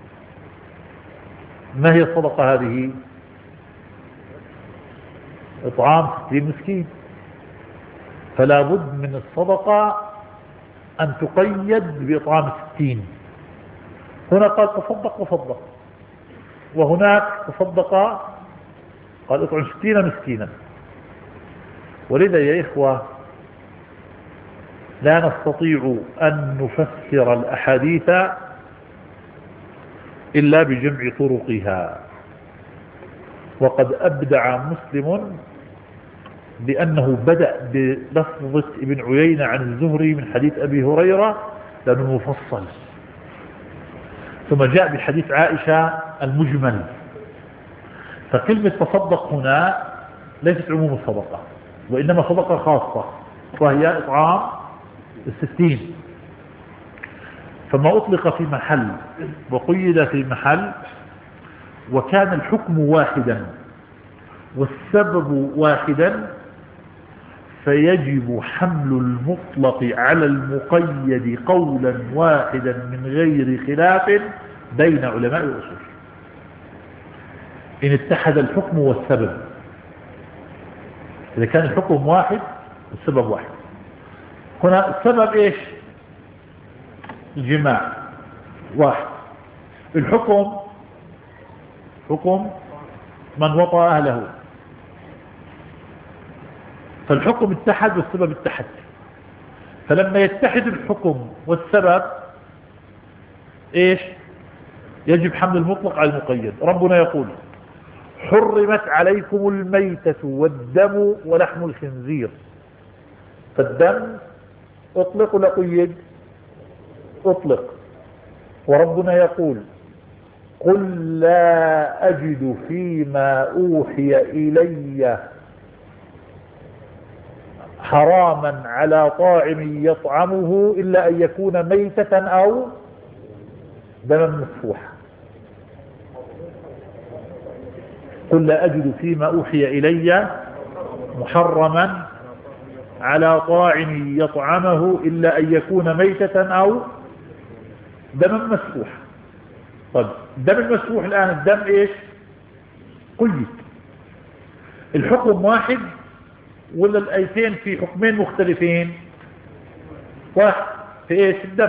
ما هي الصدقة هذه؟ إطعام ستين مسكين. فلا بد من الصدقة أن تقيد بإطعام ستين. هنا قال: تصدق وصدق، وهناك تصدق قال: اطعم ستين مسكينا. ولذا يا إخوة لا نستطيع أن نفسر الأحاديث إلا بجمع طرقها. وقد أبدع مسلم لأنه بدأ بلفظة ابن عيينة عن الزهري من حديث أبي هريرة لأنه مفصل، ثم جاء بحديث عائشة المجمل. فكلمة تصدق هنا ليست عموم الصدقة، وإنما صدقة خاصة وهي إطعام الستين. فما أطلق في محل وقيد في محل وكان الحكم واحدا والسبب واحدا فيجب حمل المطلق على المقيد قولا واحدا من غير خلاف بين علماء الأصول، إن اتحد الحكم والسبب. إذا كان الحكم واحد والسبب واحد. هنا السبب إيش؟ الجماع واحد. الحكم حكم من وطأ أهله، فالحكم اتحد والسبب اتحد. فلما يتحد الحكم والسبب ايش؟ يجب حمل المطلق على المقيد. ربنا يقول حرمت عليكم الميتة والدم ولحم الخنزير. فالدم اطلق ولا قيد؟ اطلق. وربنا يقول قل لا أجد فيما أوحي إلي حراما على طاعم يطعمه إلا أن يكون ميتة أو دما مسفوحا. قل لا أجد فيما أوحي إلي محرما على طاعم يطعمه إلا أن يكون ميتة أو دما مسفوحا. طيب الدم المسفوح الآن الدم إيش؟ قيد. الحكم واحد ولا الآيتين في حكمين مختلفين؟ واحد في ايش؟ الدم.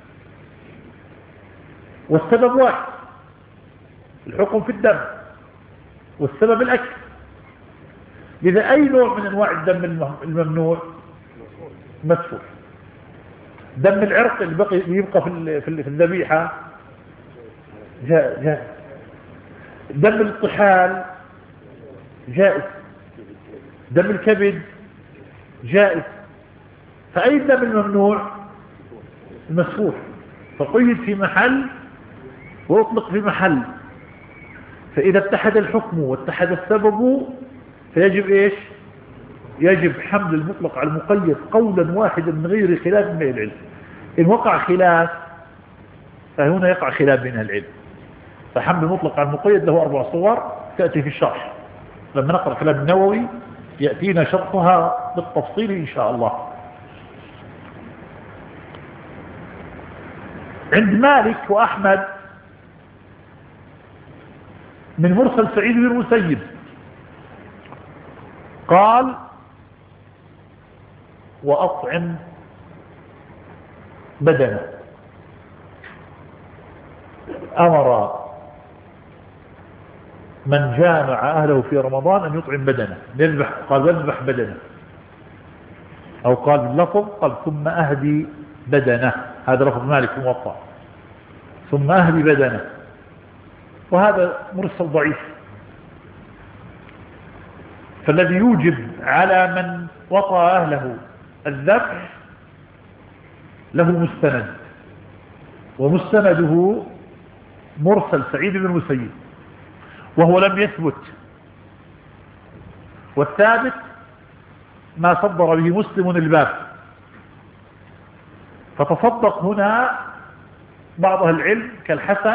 والسبب واحد، الحكم في الدم والسبب الأكل. لذا أي نوع من أنواع الدم الممنوع؟ مسفوح. دم العرق اللي بقي يبقى في في الذبيحة جائز جائز. دم الطحال جائز. دم الكبد جائز. فأي الدم الممنوع؟ المسفوح. فقيد في محل وأطلق في محل. فإذا اتحد الحكم واتحد السبب فيجب إيش؟ يجب حمل المطلق على المقيد قولا واحدا من غير خلاف بين العلم. إن وقع خلاف فهنا يقع خلاف بين العلم. فحمل المطلق على المقيد له أربع صور تأتي في الشرح. لما نقرأ كلام النووي يأتينا شرحها بالتفصيل إن شاء الله. عند مالك وأحمد من مرسل سعيد بن المسيب قال وأطعم بدنه. أمر من جامع أهله في رمضان أن يطعم بدنه، يذبح. قال يذبح بدنه، أو قال باللفظ قال ثم أهدي بدنه. هذا لفظ مالك موطأ، ثم أهدي بدنه. وهذا مرسل ضعيف. فالذي يوجب على من وطأ أهله الذبح له مستند، ومستنده مرسل سعيد بن المسيب وهو لم يثبت. والثابت ما صدر به مسلم الباب. فتصدق هنا بعض أهل العلم كالحسن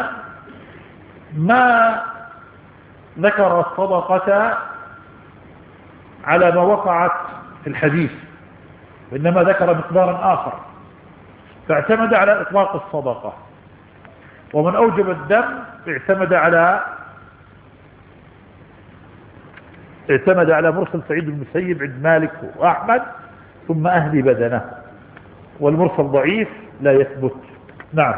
ما ذكر الصدقة على ما وقعت في الحديث، وإنما ذكر مقدارا آخر فاعتمد على إطلاق الصدقة. ومن أوجب الدم اعتمد على اعتمد على مرسل سعيد بن المسيب عند مالك وأحمد ثم أهدي بدنه. والمرسل ضعيف لا يثبت. نعم.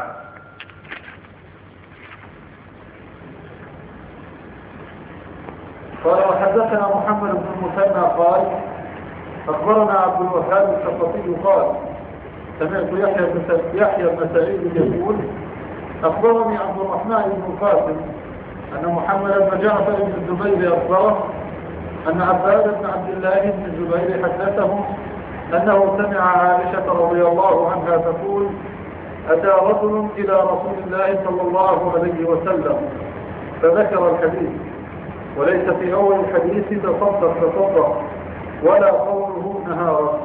قال وحدثنا محمد بن المثنى قال أخبرنا عبد الوهاب الثقفي قال سمعت يحيى بن يحيى بن سعيد يقول أخبرني عبد الرحمن بن القاسم أن محمد بن جعفر بن الزبير أخبره أن عباد بن عبد الله بن الزبير حدثه أنه سمع عائشة رضي الله عنها تقول أتى رجل إلى رسول الله صلى الله عليه وسلم فذكر الحديث وليس في أول الحديث تصدق تصدق ولا قوله نهارا.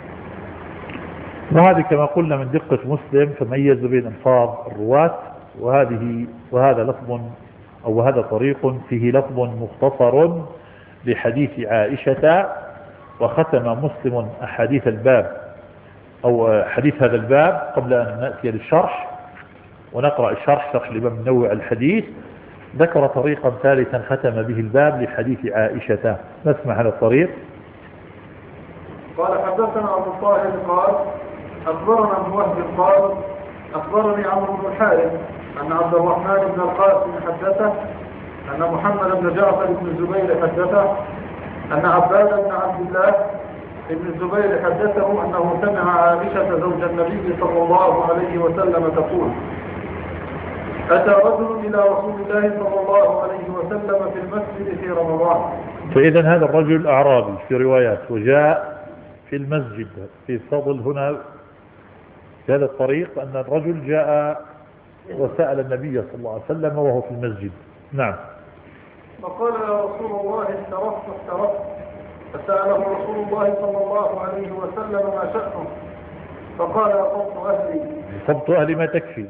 وهذه كما قلنا من دقة مسلم فميز بين ألفاظ الرواة، وهذه وهذا لفظ أو هذا طريق فيه لفظ مختصر لحديث عائشة، وختم مسلم أحاديث الباب أو حديث هذا الباب قبل أن نأتي للشرح ونقرأ الشرح شرح الإمام النووي الحديث. ذكر طريقا ثالثا ختم به الباب لحديث عائشة. نسمع هذا الطريق. قال حدثنا أبو الطاهر قال أخبرنا ابن وهب قال أخبرني عمرو بن الحارث أن عبد الرحمن بن القاسم حدثه أن محمد بن جعفر بن الزبير حدثه أن عباد بن عبد الله بن الزبير حدثه أنه سمع عائشة زوج النبي صلى الله عليه وسلم تقول أتى رجل إلى رسول الله صلى الله عليه وسلم في المسجد في رمضان. فإذا هذا الرجل أعرابي في روايات، وجاء في المسجد في فضل هنا في هذا الطريق أن الرجل جاء وسأل النبي صلى الله عليه وسلم وهو في المسجد. نعم. فقال يا رسول الله احترفت احترفت، فسأله رسول الله صلى الله عليه وسلم ما شأنه، فقال أصبت أهلي. أصبت أهلي ما تكفي،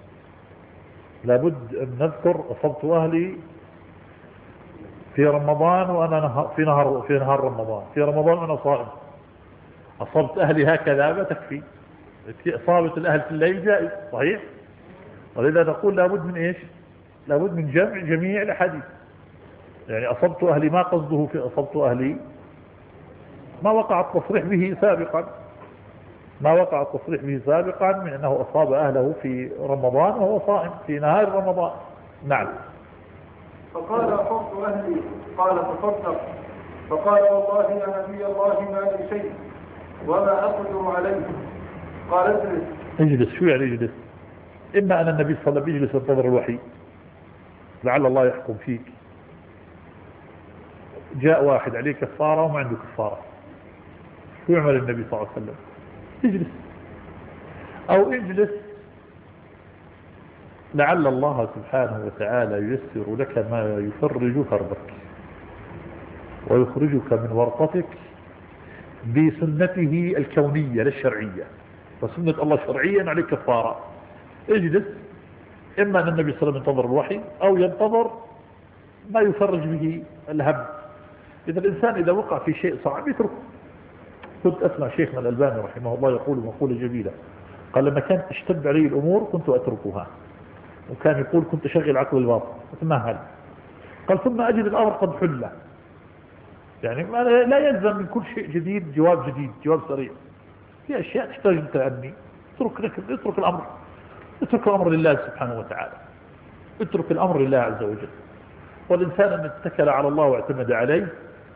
لابد أن نذكر أصبت أهلي في رمضان وأنا نهار في نهار في نهار رمضان، في رمضان وأنا صائم. أصبت أهلي هكذا ما تكفي، إصابة الأهل في الليل جائز صحيح، ولذا نقول لابد من إيش؟ لابد من جمع جميع الأحاديث. يعني أصبت أهلي ما قصده في أصبت أهلي ما وقع التصريح به سابقا، ما وقع التصريح به سابقا من أنه أصاب أهله في رمضان وهو صائم في نهار رمضان. نعم. فقال أصبت أهلي، قال تصدق، فقال والله يا نبي الله ما لي شيء وما أقدر عليه. قال اجلس. اجلس. شو يعني اجلس؟ إما أن النبي صلى الله عليه وسلم يجلس ينتظر الوحي لعل الله يحكم فيك، جاء واحد عليه كفارة وما عنده كفارة، شو يعمل النبي صلى الله عليه وسلم؟ اجلس. أو اجلس لعل الله سبحانه وتعالى ييسر لك ما يفرج كربك ويخرجك من ورطتك بسنته الكونية لا الشرعية، فسنة الله شرعيا عليك كفارة. اجلس، إما أن النبي صلى الله عليه وسلم ينتظر الوحي أو ينتظر ما يفرج به الهم. إذا الإنسان إذا وقع في شيء صعب يتركه. كنت أسمع شيخنا الألباني رحمه الله يقول مقولة جميلة، قال لما كانت تشتد علي الأمور كنت أتركها، وكان يقول كنت أشغل عقل الباطن أتمهل، قال ثم أجد الأمر قد حل. يعني لا يلزم من كل شيء جديد جواب جديد جواب سريع، في أشياء تحتاج التأني. اترك لك اترك الأمر اترك الأمر لله سبحانه وتعالى، اترك الأمر لله عز وجل. والإنسان أن اتكل على الله واعتمد عليه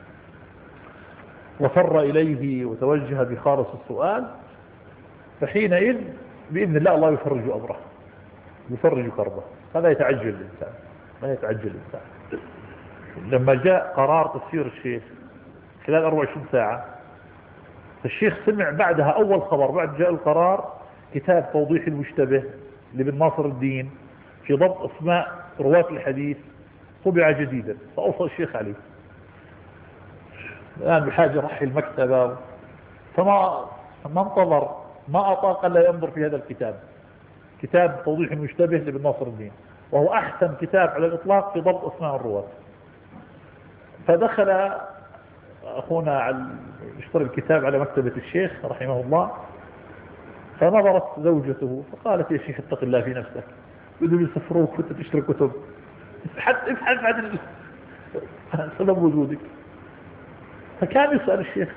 وفر إليه وتوجه بخالص السؤال، فحينئذ بإذن الله الله يفرج أمره يفرج كربه. هذا يتعجل الإنسان، ما يتعجل الإنسان. لما جاء قرار تفسير الشيخ خلال أربع وعشرين ساعة، فالشيخ سمع بعدها أول خبر بعد جاء القرار كتاب توضيح المشتبه لابن ناصر الدين في ضبط أسماء رواة الحديث طبع جديدا، فأوصى الشيخ عليه. الآن بحاجة رحل المكتبة، فما ما انتظر ما أطاق ألا ينظر في هذا الكتاب، كتاب توضيح المشتبه لابن ناصر الدين، وهو أحسن كتاب على الإطلاق في ضبط أسماء الرواة. فدخل أخونا على يشتري الكتاب على مكتبة الشيخ رحمه الله، فنظرت زوجته فقالت يا شيخ اتق الله في نفسك، بدهم يسفروك وانت تشتري كتب، ابحث عن سبب وجودك. فكان يسأل الشيخ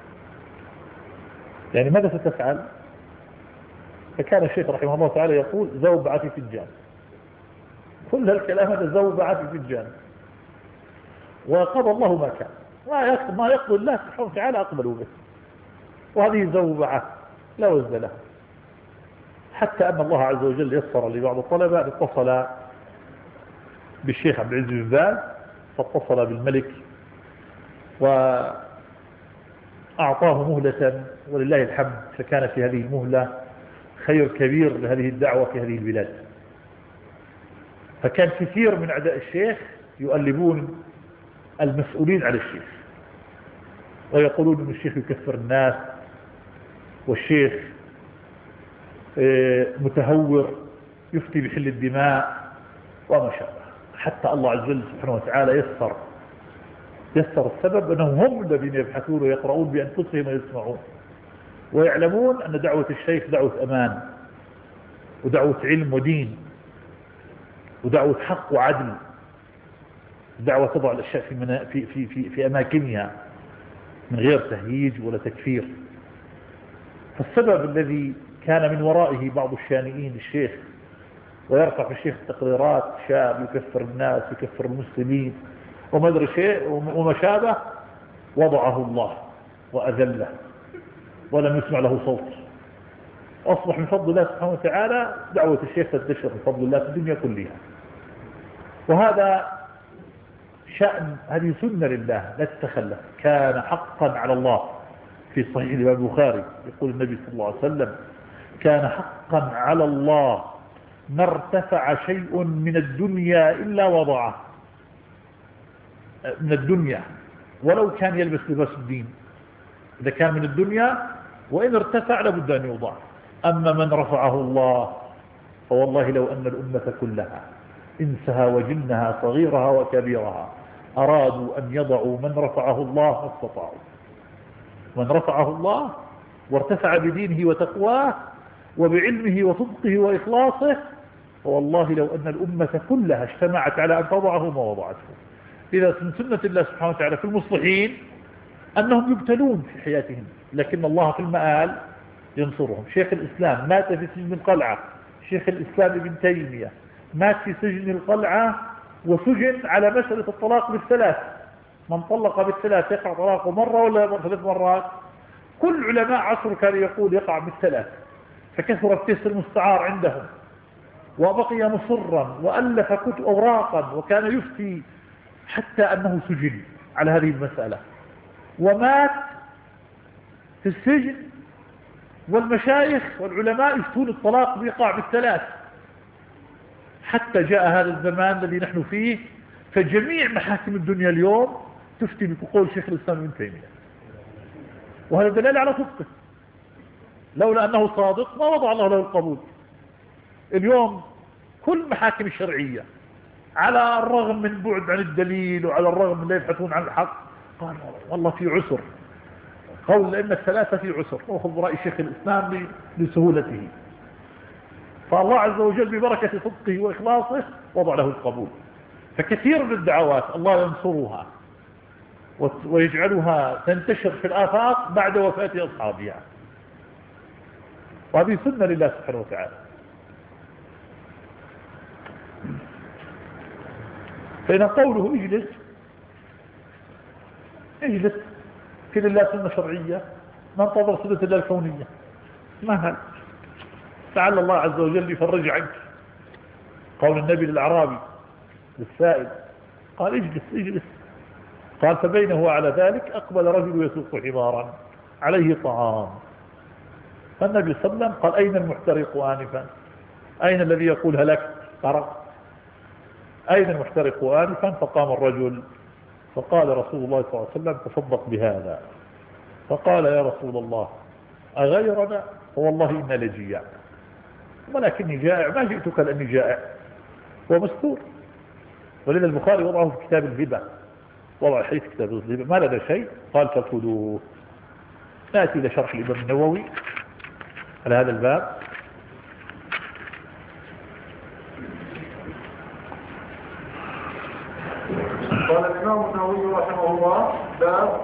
يعني ماذا ستفعل؟ فكان الشيخ رحمه الله تعالى يقول زوبعة في فنجان. كل هالكلام هذا زوبعة في فنجان، وقضى الله ما كان، ما يقضي الله سبحانه وتعالى أقبلوا به، وهذه زوبعة لا وزن لها. حتى أن الله عز وجل يسر لبعض الطلبة أن اتصل بالشيخ عبد العزيز بن باز، فاتصل بالملك وأعطاه مهلة ولله الحمد، فكان في هذه المهلة خير كبير لهذه الدعوة في هذه البلاد. فكان كثير من أعداء الشيخ يؤلبون المسؤولين على الشيخ، ويقولون أن الشيخ يكفر الناس، والشيخ متهور يفتي بحل الدماء وما شابه. حتى الله عز وجل سبحانه وتعالى يسر يسر السبب أنهم هم الذين يبحثون ويقرؤون بأنفسهم ويسمعون ويعلمون أن دعوة الشيخ دعوة أمان ودعوة علم ودين ودعوة حق وعدل، دعوة تضع الأشياء في, منا في, في, في, في أماكنها من غير تهييج ولا تكفير. فالسبب الذي كان من ورائه بعض الشانئين الشيخ ويرفع في الشيخ تقريرات شاب يكفر الناس يكفر المسلمين وما أدري شيء وما شابه، وضعه الله وأذله ولم يسمع له صوت. أصبح من فضل الله سبحانه وتعالى دعوة الشيخ تنتشر من فضل الله في الدنيا كلها. وهذا شأن، هذه سنة لله لا تتخلف. كان حقا على الله في صحيح الإمام البخاري يقول النبي صلى الله عليه وسلم: كان حقا على الله ما ارتفع شيء من الدنيا إلا وضعه، من الدنيا ولو كان يلبس لباس الدين، إذا كان من الدنيا وإن ارتفع لابد أن يوضع. أما من رفعه الله فوالله لو أن الأمة كلها إنسها وجنها صغيرها وكبيرها أرادوا أن يضعوا من رفعه الله ما استطاعوا. من رفعه الله وارتفع بدينه وتقواه وبعلمه وصدقه وإخلاصه فوالله لو أن الأمة كلها اجتمعت على أن تضعه ما وضعته. إذا من سنة الله سبحانه وتعالى في المصلحين أنهم يبتلون في حياتهم، لكن الله في المآل ينصرهم. شيخ الإسلام مات في سجن القلعة، شيخ الإسلام ابن تيمية مات في سجن القلعة وسجن على مسألة الطلاق بالثلاث، من طلق بالثلاث يقع طلاقه مرة ولا ثلاث مرات؟ كل علماء عصر كان يقول يقع بالثلاث، فكثر التيس المستعار عندهم وبقي مصرا وألف كتب أوراقا وكان يفتي حتى أنه سجن على هذه المسألة ومات في السجن، والمشايخ والعلماء يفتون الطلاق بيقع بالثلاث، حتى جاء هذا الزمان الذي نحن فيه فجميع محاكم الدنيا اليوم تفتي بقول شيخ الإسلام ابن تيمية، وهذا دليل على صدقه. لولا أنه صادق ما وضع الله له القبول. اليوم كل محاكم الشرعية على الرغم من بعد عن الدليل وعلى الرغم من لا يبحثون عن الحق قال والله في عسر، قول الأئمة الثلاثة في عسر، وخذ برأي شيخ الإسلام لسهولته. فالله عز وجل ببركة صدقه وإخلاصه وضع له القبول. فكثير من الدعوات الله ينصرها ويجعلها تنتشر في الآفاق بعد وفاة أصحابها، وهذه سنة لله سبحانه وتعالى. فإن قوله اجلس اجلس في لله سنة شرعية ننتظر سنة الله الكونية، ما هل لعل الله عز وجل يفرج عنك. قول النبي للأعرابي للسائل قال اجلس اجلس، قال فبينه على ذلك أقبل رجل يسوق حمارا عليه طعام، فالنبي صلى الله عليه وسلم قال أين المحترق آنفا؟ أين الذي يقول هلكت طرق؟ أين المحترق آنفا؟ فقام الرجل فقال رسول الله صلى الله عليه وسلم تصدق بهذا، فقال يا رسول الله أغيرنا؟ فوالله إنا لجياع، ولكني جائع، ما جئتك لأني جائع، ومستور. ولذا البخاري وضعه في كتاب الهبة، وضع حديث كتاب الهبة ما لدى شيء قال فكلوه. نأتي إلى شرح الإمام النووي على هذا الباب. قال الإمام النووي رحمه الله: باب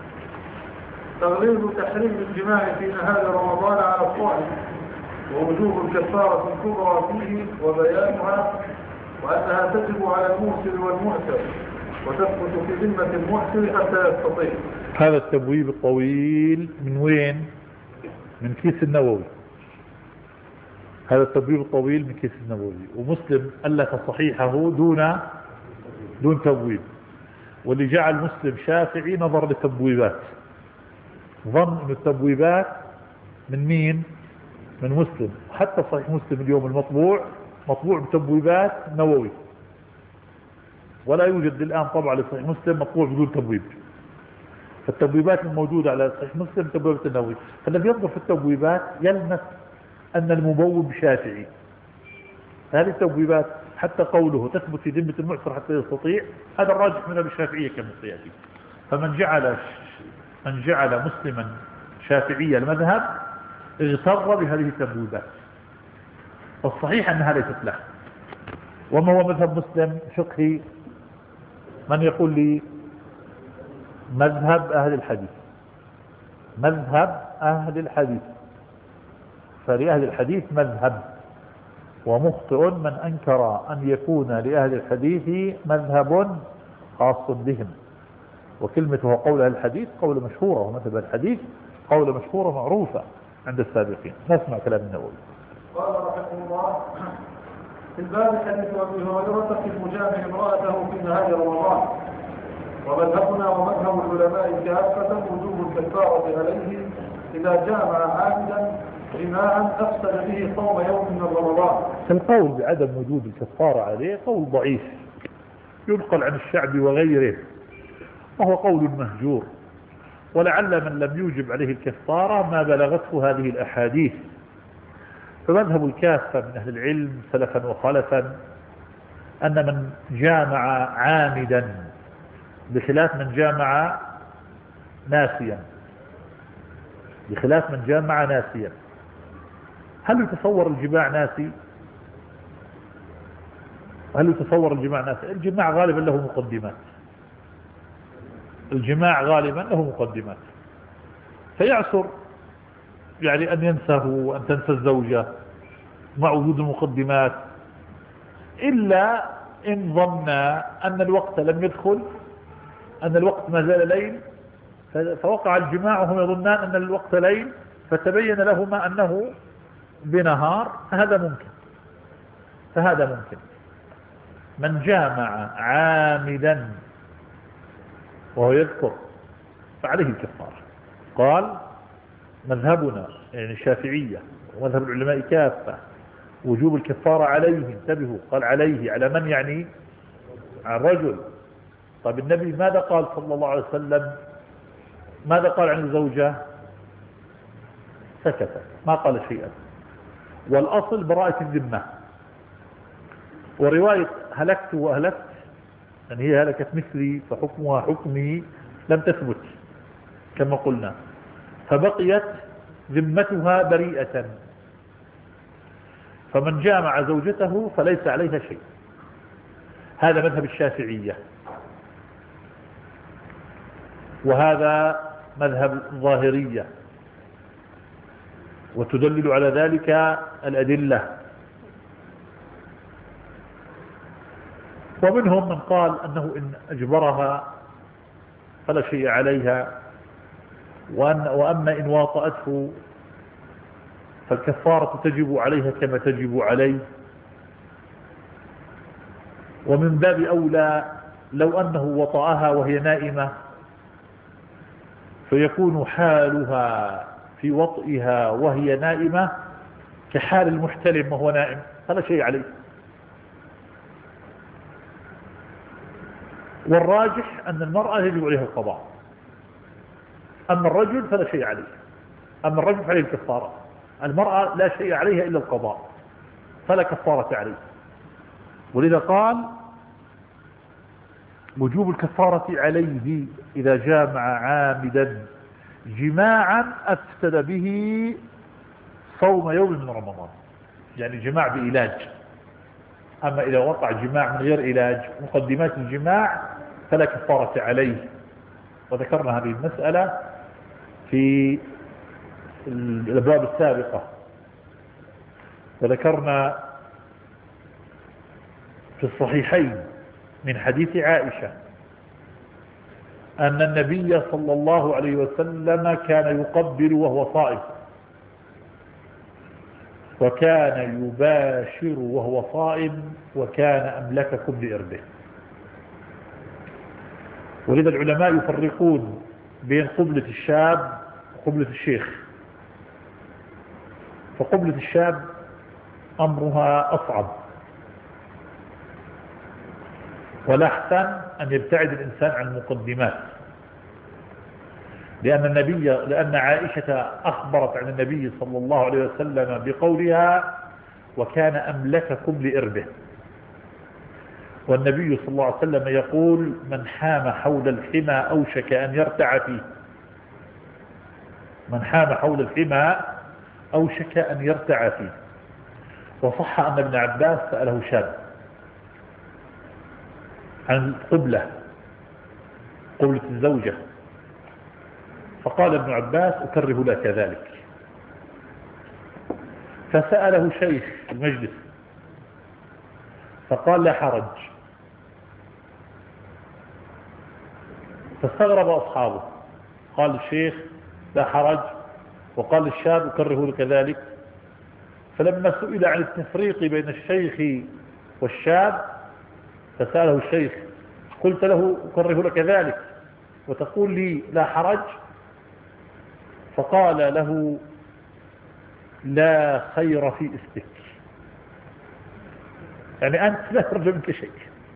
تغليظ تحريم الجماع في نهار رمضان على الصائم، ووجوب الكفارة الكبرى فيه وبيانها، وأنها تجب على الموسر والمعسر وتثبت في ذمة المحسن حتى يستطيع. هذا التبويب الطويل من وين؟ من كيس النووي. هذا التبويب الطويل من كيس النووي، ومسلم ألف صحيحه دون دون تبويب، واللي جعل مسلم شافعي نظر للتبويبات، ظن أن التبويبات من مين؟ من مسلم. حتى صحيح مسلم اليوم المطبوع مطبوع بتبويبات نووي، ولا يوجد الآن طبعا لصحيح مسلم مطبوع بدون تبويب. فالتبويبات الموجودة على صحيح مسلم تبويبة النووي، فالذي ينظر في التبويبات يلمس أن المبوب شافعي. هذه التبويبات حتى قوله تثبت في ذمة المعسر حتى يستطيع، هذا الراجح من الشافعية كما سيأتي. فمن جعل من جعل مسلما شافعي المذهب اغتر بهذه التبويبات، فالصحيح أنها ليست له. وما هو مذهب مسلم فقهي؟ من يقول لي مذهب أهل الحديث؟ مذهب أهل الحديث، فلأهل الحديث مذهب، ومخطئ من أنكر أن يكون لأهل الحديث مذهب خاص بهم. وكلمة هو قول أهل الحديث قول مشهورة، ومذهب الحديث قول مشهورة معروفة عند السابقين. نسمع كلام النووي. قال رحمه الله: في الباب حديث أبي هريرة في المجامع امرأته في نهار رمضان. ومذهبنا ومذهب العلماء كافة وجوب الكفارة عليه إذا جامع عامدا جماعا أفسد به صوم يوم من رمضان. القول بعدم وجود الكفارة عليه قول ضعيف ينقل عن الشعب وغيره، وهو قول مهجور، ولعل من لم يوجب عليه الكفارة ما بلغته هذه الأحاديث. فمذهب الكافة من أهل العلم سلفا وخلفا أن من جامع عامدا بخلاف من جامع ناسيا، بخلاف من جامع ناسيا. هل يتصور الجماع ناسي؟ هل يتصور الجماع ناسي؟ الجماع غالبا له مقدمات، الجماع غالبا له مقدمات، فيعسر يعني أن ينسه وأن تنسى الزوجة مع وجود المقدمات، إلا إن ظن أن الوقت لم يدخل، أن الوقت ما زال ليل، فوقع الجماع وهم يظنان أن الوقت ليل، فتبين لهما أنه بنهار، فهذا ممكن فهذا ممكن من جامع عامدا وهو يذكر فعليه الكفارة. قال مذهبنا يعني الشافعية ومذهب العلماء كافة وجوب الكفارة عليه. انتبهوا، قال عليه، على من يعني؟ على الرجل. طيب النبي ماذا قال صلى الله عليه وسلم؟ ماذا قال عن الزوجة؟ سكت، ما قال شيئا. والأصل براءة الذمة. ورواية هلكت وأهلكت يعني هي هلكت مثلي فحكمها حكمي لم تثبت كما قلنا، فبقيت ذمتها بريئة. فمن جامع زوجته فليس عليها شيء. هذا مذهب الشافعية، وهذا مذهب الظاهرية، وتدلل على ذلك الأدلة. ومنهم من قال أنه إن أجبرها فلا شيء عليها، وأن وأما إن واطأته فالكفارة تجب عليها كما تجب عليه. ومن باب أولى لو أنه وطأها وهي نائمة فيكون حالها في وطئها وهي نائمة كحال المحتلم وهو نائم، فلا شيء عليه. والراجح أن المرأة يجب عليها القضاء، أما الرجل فلا شيء عليه. أما الرجل فعليه الكفارة، المرأة لا شيء عليها إلا القضاء فلا كفارة عليه. ولذا قال وجوب الكفارة عليه إذا جامع عامدا جماعا أفسد به صوم يوم من رمضان، يعني جماع بإلاج. أما إذا وقع جماع من غير إلاج مقدمات الجماع فلا كفارة عليه. وذكرنا هذه المسألة في الأبواب السابقة، وذكرنا في الصحيحين من حديث عائشة أن النبي صلى الله عليه وسلم كان يقبل وهو صائم، وكان يباشر وهو صائم، وكان أملككم لإربه. ولذا العلماء يفرقون بين قبلة الشاب وقبلة الشيخ. فقبلة الشاب أمرها أصعب، والأحسن أن يبتعد الإنسان عن المقدمات، لأن النبي لأن عائشة أخبرت عن النبي صلى الله عليه وسلم بقولها: وكان أملككم لإربه. والنبي صلى الله عليه وسلم يقول: من حام حول الحمى أوشك أن يرتع فيه. من حام حول الحمى أوشك أن يرتع فيه. وصح أن ابن عباس سأله شاب عن القبلة، قبلة الزوجة، فقال ابن عباس: أكره لك ذلك. فسأله شيخ المجلس فقال: لا حرج. فاستغرب أصحابه، قال الشيخ: لا حرج، وقال الشاب: أكره لك ذلك. فلما سئل عن التفريق بين الشيخ والشاب فسأله الشيخ: قلت له أكره لك ذلك وتقول لي لا حرج؟ فقال له: لا خير في استك، يعني أنت لا ترجى منك شيء،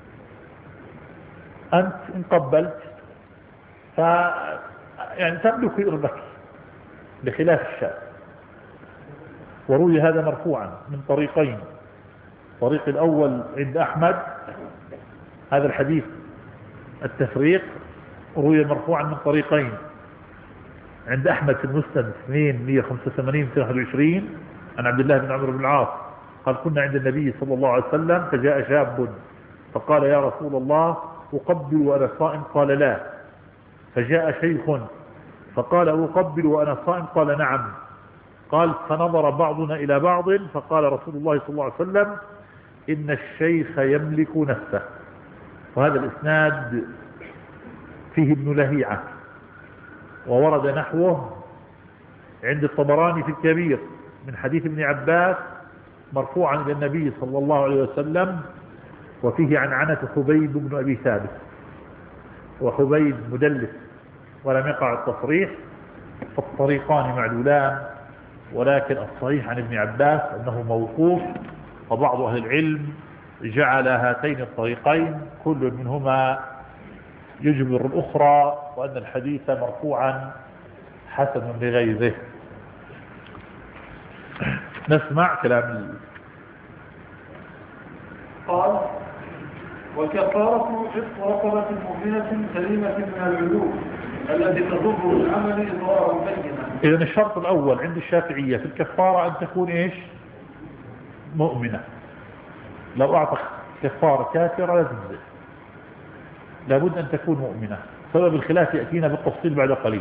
أنت إن قبلت ف يعني تملك إربك بخلاف الشاب. وروي هذا مرفوعا من طريقين. الطريق الأول عند أحمد، هذا الحديث التفريق روي مرفوعا من طريقين عند أحمد في المسند اثنين مئة وخمسة وثمانين مئتين وواحد وعشرين عن عبد الله بن عمرو بن العاص قال: كنا عند النبي صلى الله عليه وسلم فجاء شاب فقال: يا رسول الله أقبل وأنا صائم؟ قال: لا. فجاء شيخ فقال: أقبل وأنا صائم؟ قال: نعم. قال: فنظر بعضنا إلى بعض فقال رسول الله صلى الله عليه وسلم: إن الشيخ يملك نفسه. وهذا الإسناد فيه ابن لهيعة، وورد نحوه عند الطبراني في الكبير من حديث ابن عباس مرفوعا إلى النبي صلى الله عليه وسلم، وفيه عن عنة حبيب بن أبي ثابت، وحبيب مدلس ولم يقع التصريح، فالطريقان معلولان، ولكن الصحيح عن ابن عباس أنه موقوف. وبعض أهل العلم جعل هاتين الطريقين كل منهما يجبر الأخرى، وأن الحديث مرفوعا حسن لغيره. نسمع كلام ال... قال: والكفارة عتق رقبة مؤمنة سليمة من العيوب التي تضر العمل إضرارا بينا. إذن الشرط الأول عند الشافعية في الكفارة أن تكون إيش؟ مؤمنة. لو أعطى كفارة كافرة لا تجزئ، لابد أن تكون مؤمنة. سبب الخلاف يأتينا بالتفصيل بعد قليل.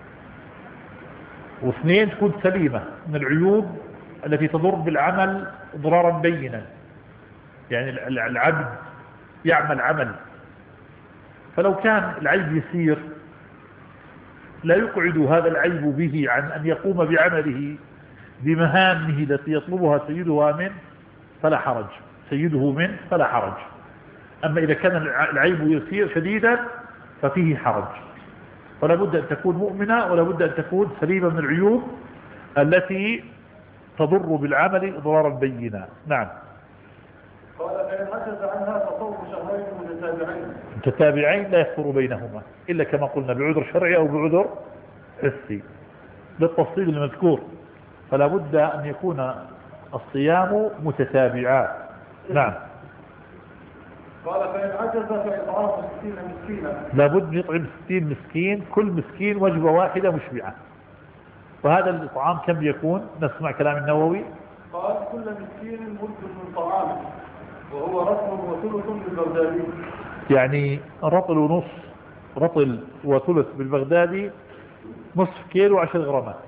واثنين، تكون سليمة من العيوب التي تضر بالعمل ضرارا بينا، يعني العبد يعمل عمل فلو كان العيب يسير لا يقعد هذا العيب به عن أن يقوم بعمله بمهامه التي يطلبها سيدها منه فلا حرج سيده منه فلا حرج. أما إذا كان العيب يسير شديدا ففيه حرج. فلا بد أن تكون مؤمنة، ولا بد أن تكون سليمة من العيوب التي تضر بالعمل إضرارا بينا. نعم. قال: فإن عجز عنها فصوم شهرين متتابعين متتابعين لا يخطر بينهما إلا كما قلنا بعذر شرعي أو بعذر حسي بالتفصيل المذكور. فلا بد أن يكون الصيام متتابعات. نعم. قال: فإن عجز فإطعام ستين مسكينا. لابد يطعم ستين مسكين، كل مسكين وجبة واحدة مشبعة. وهذا الإطعام كم يكون؟ نسمع كلام النووي. قال: كل مسكين مد من طعام وهو رطل وثلث بالبغدادي. يعني رطل ونص، رطل وثلث بالبغدادي نصف كيلو عشر غرامات،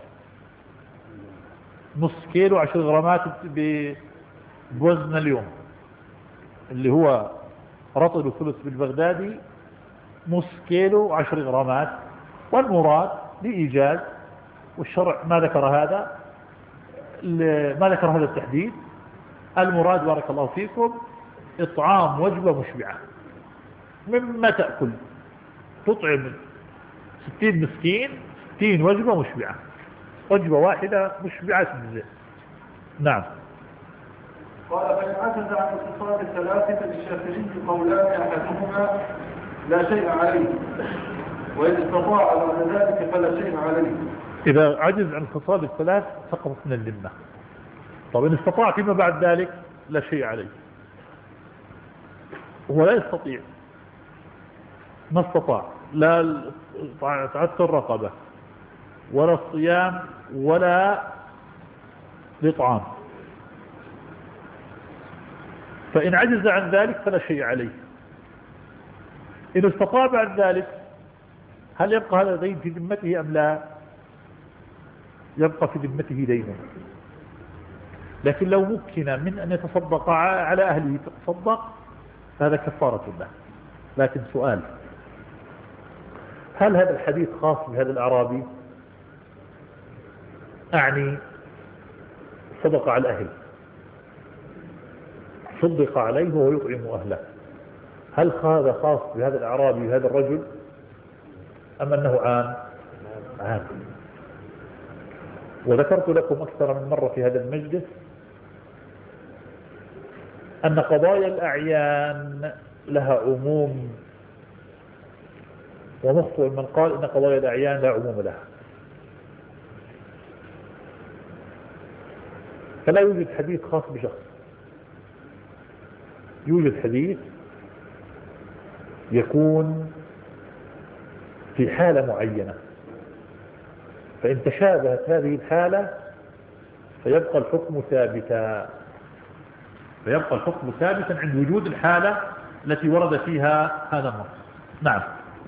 نصف كيلو عشر غرامات بوزن اليوم، اللي هو رطل وثلث بالبغدادي نصف كيلو عشر غرامات. والمراد لإيجاز، والشرع ما ذكر هذا، ما ذكر هذا التحديد. المراد بارك الله فيكم إطعام وجبة مشبعة مما تأكل، تطعم ستين مسكين ستين وجبة مشبعة، وجبة واحدة مشبعة تجزئ. نعم. قال فإن عجز عن اتصال الثلاثة فللشافعي قولان أحدهما لا شيء عليه، وإن استطاع بعد ذلك فلا شيء عليه. إذا عجز عن اتصال الثلاث سقطت من الذمة. طب إن استطاع فيما بعد ذلك لا شيء عليه. هو لا يستطيع، ما استطاع لا تعتق الرقبة ولا الصيام ولا الإطعام، فإن عجز عن ذلك فلا شيء عليه. إن استطاع بعد ذلك هل يبقى هذا الدين في ذمته أم لا؟ يبقى في ذمته دينه، لكن لو مكن من أن يتصدق على أهله فتصدق هذا كفارة له. لكن سؤال، هل هذا الحديث خاص بهذا الأعرابي؟ أعني صدق على الأهل، صدق عليه وهو يطعم أهله، هل هذا خاص بهذا الأعرابي وهذا الرجل أم أنه عام؟ عام. وذكرت لكم أكثر من مرة في هذا المجلس أن قضايا الأعيان لها عموم، ومخطئ من قال إن قضايا الأعيان لا عموم لها. فلا يوجد حديث خاص بشخص، يوجد حديث يكون في حالة معينة، فإن تشابهت هذه الحالة فيبقى الحكم ثابتا، فيبقى الحكم ثابتا عند وجود الحالة التي ورد فيها هذا النص. نعم.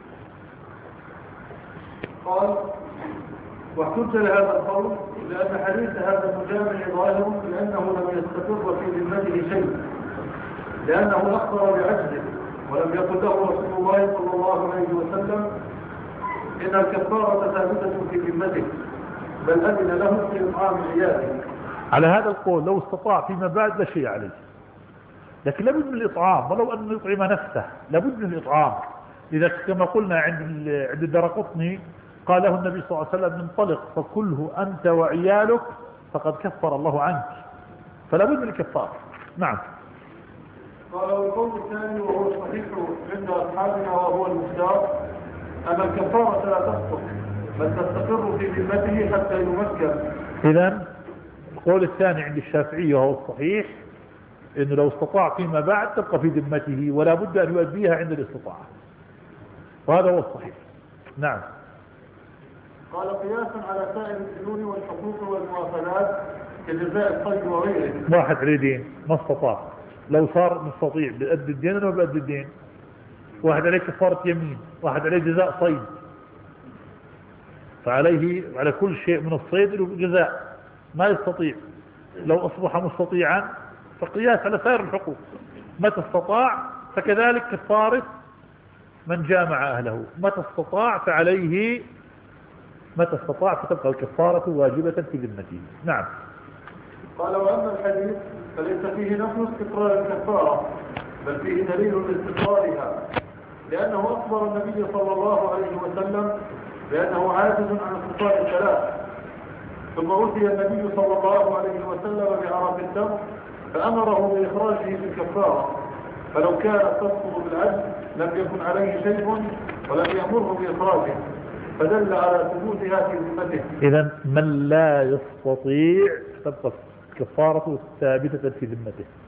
قال واحتج لهذا القول لأن حديث هذا المجامع ظاهر لأنه لم يستقر في ذمته شيء، لأنه أخبر بعجزه ولم يقل له رسول الله صلى الله عليه وسلم إن الكفارة ثابتة في ذمته، بل أذن له في إطعام عياله. على هذا القول لو استطاع فيما بعد لا شيء عليه، لكن لابد من الإطعام، ولو أن يطعم نفسه لابد من الإطعام. إذا كما قلنا عند عند الدرقطني قال له النبي صلى الله عليه وسلم انطلق فكله أنت وعيالك فقد كفر الله عنك، فلا بد من الكفار. نعم. قال والقول الثاني وهو الصحيح عند أصحابنا وهو المختار أن الكفارة لا تسقط بل تستقر في ذمته حتى يمكن. إذن القول الثاني عند الشافعي وهو الصحيح إنه لو استطاع فيما بعد تبقى في ذمته ولا بد أن يؤديها عند الاستطاعة، وهذا هو الصحيح. نعم. قال قياسا على سائر الديون والحقوق والمواصلات كجزاء الصيد وغيره. واحد عليه دين ما استطاع، لو صار مستطيع بأدي الدين ولا بأدي الدين. واحد عليه كفارة يمين، واحد عليه جزاء صيد، فعليه على كل شيء من الصيد له جزاء، ما يستطيع. لو أصبح مستطيعا فقياس على سائر الحقوق، متى استطاع فكذلك كفارة من جامع أهله، متى استطاع فعليه، متى استطاع فتبقى الكفارة واجبة في ذمته. نعم. قال وأما الحديث فليس فيه نفي استقرار الكفارة، بل فيه دليل لاستقرارها، لأنه أخبر النبي صلى الله عليه وسلم بأنه عاجز عن اتصال الثلاث، ثم أتي النبي صلى الله عليه وسلم بعرف الدم فأمره بإخراجه في الكفارة، فلو كانت تسقط بالعجز لم يكن عليه شيء ولم يأمره بإخراجه، فدل على ثبوتها في ذمته. إذن من لا يستطيع تبقى الكفارة ثابتة في ذمته.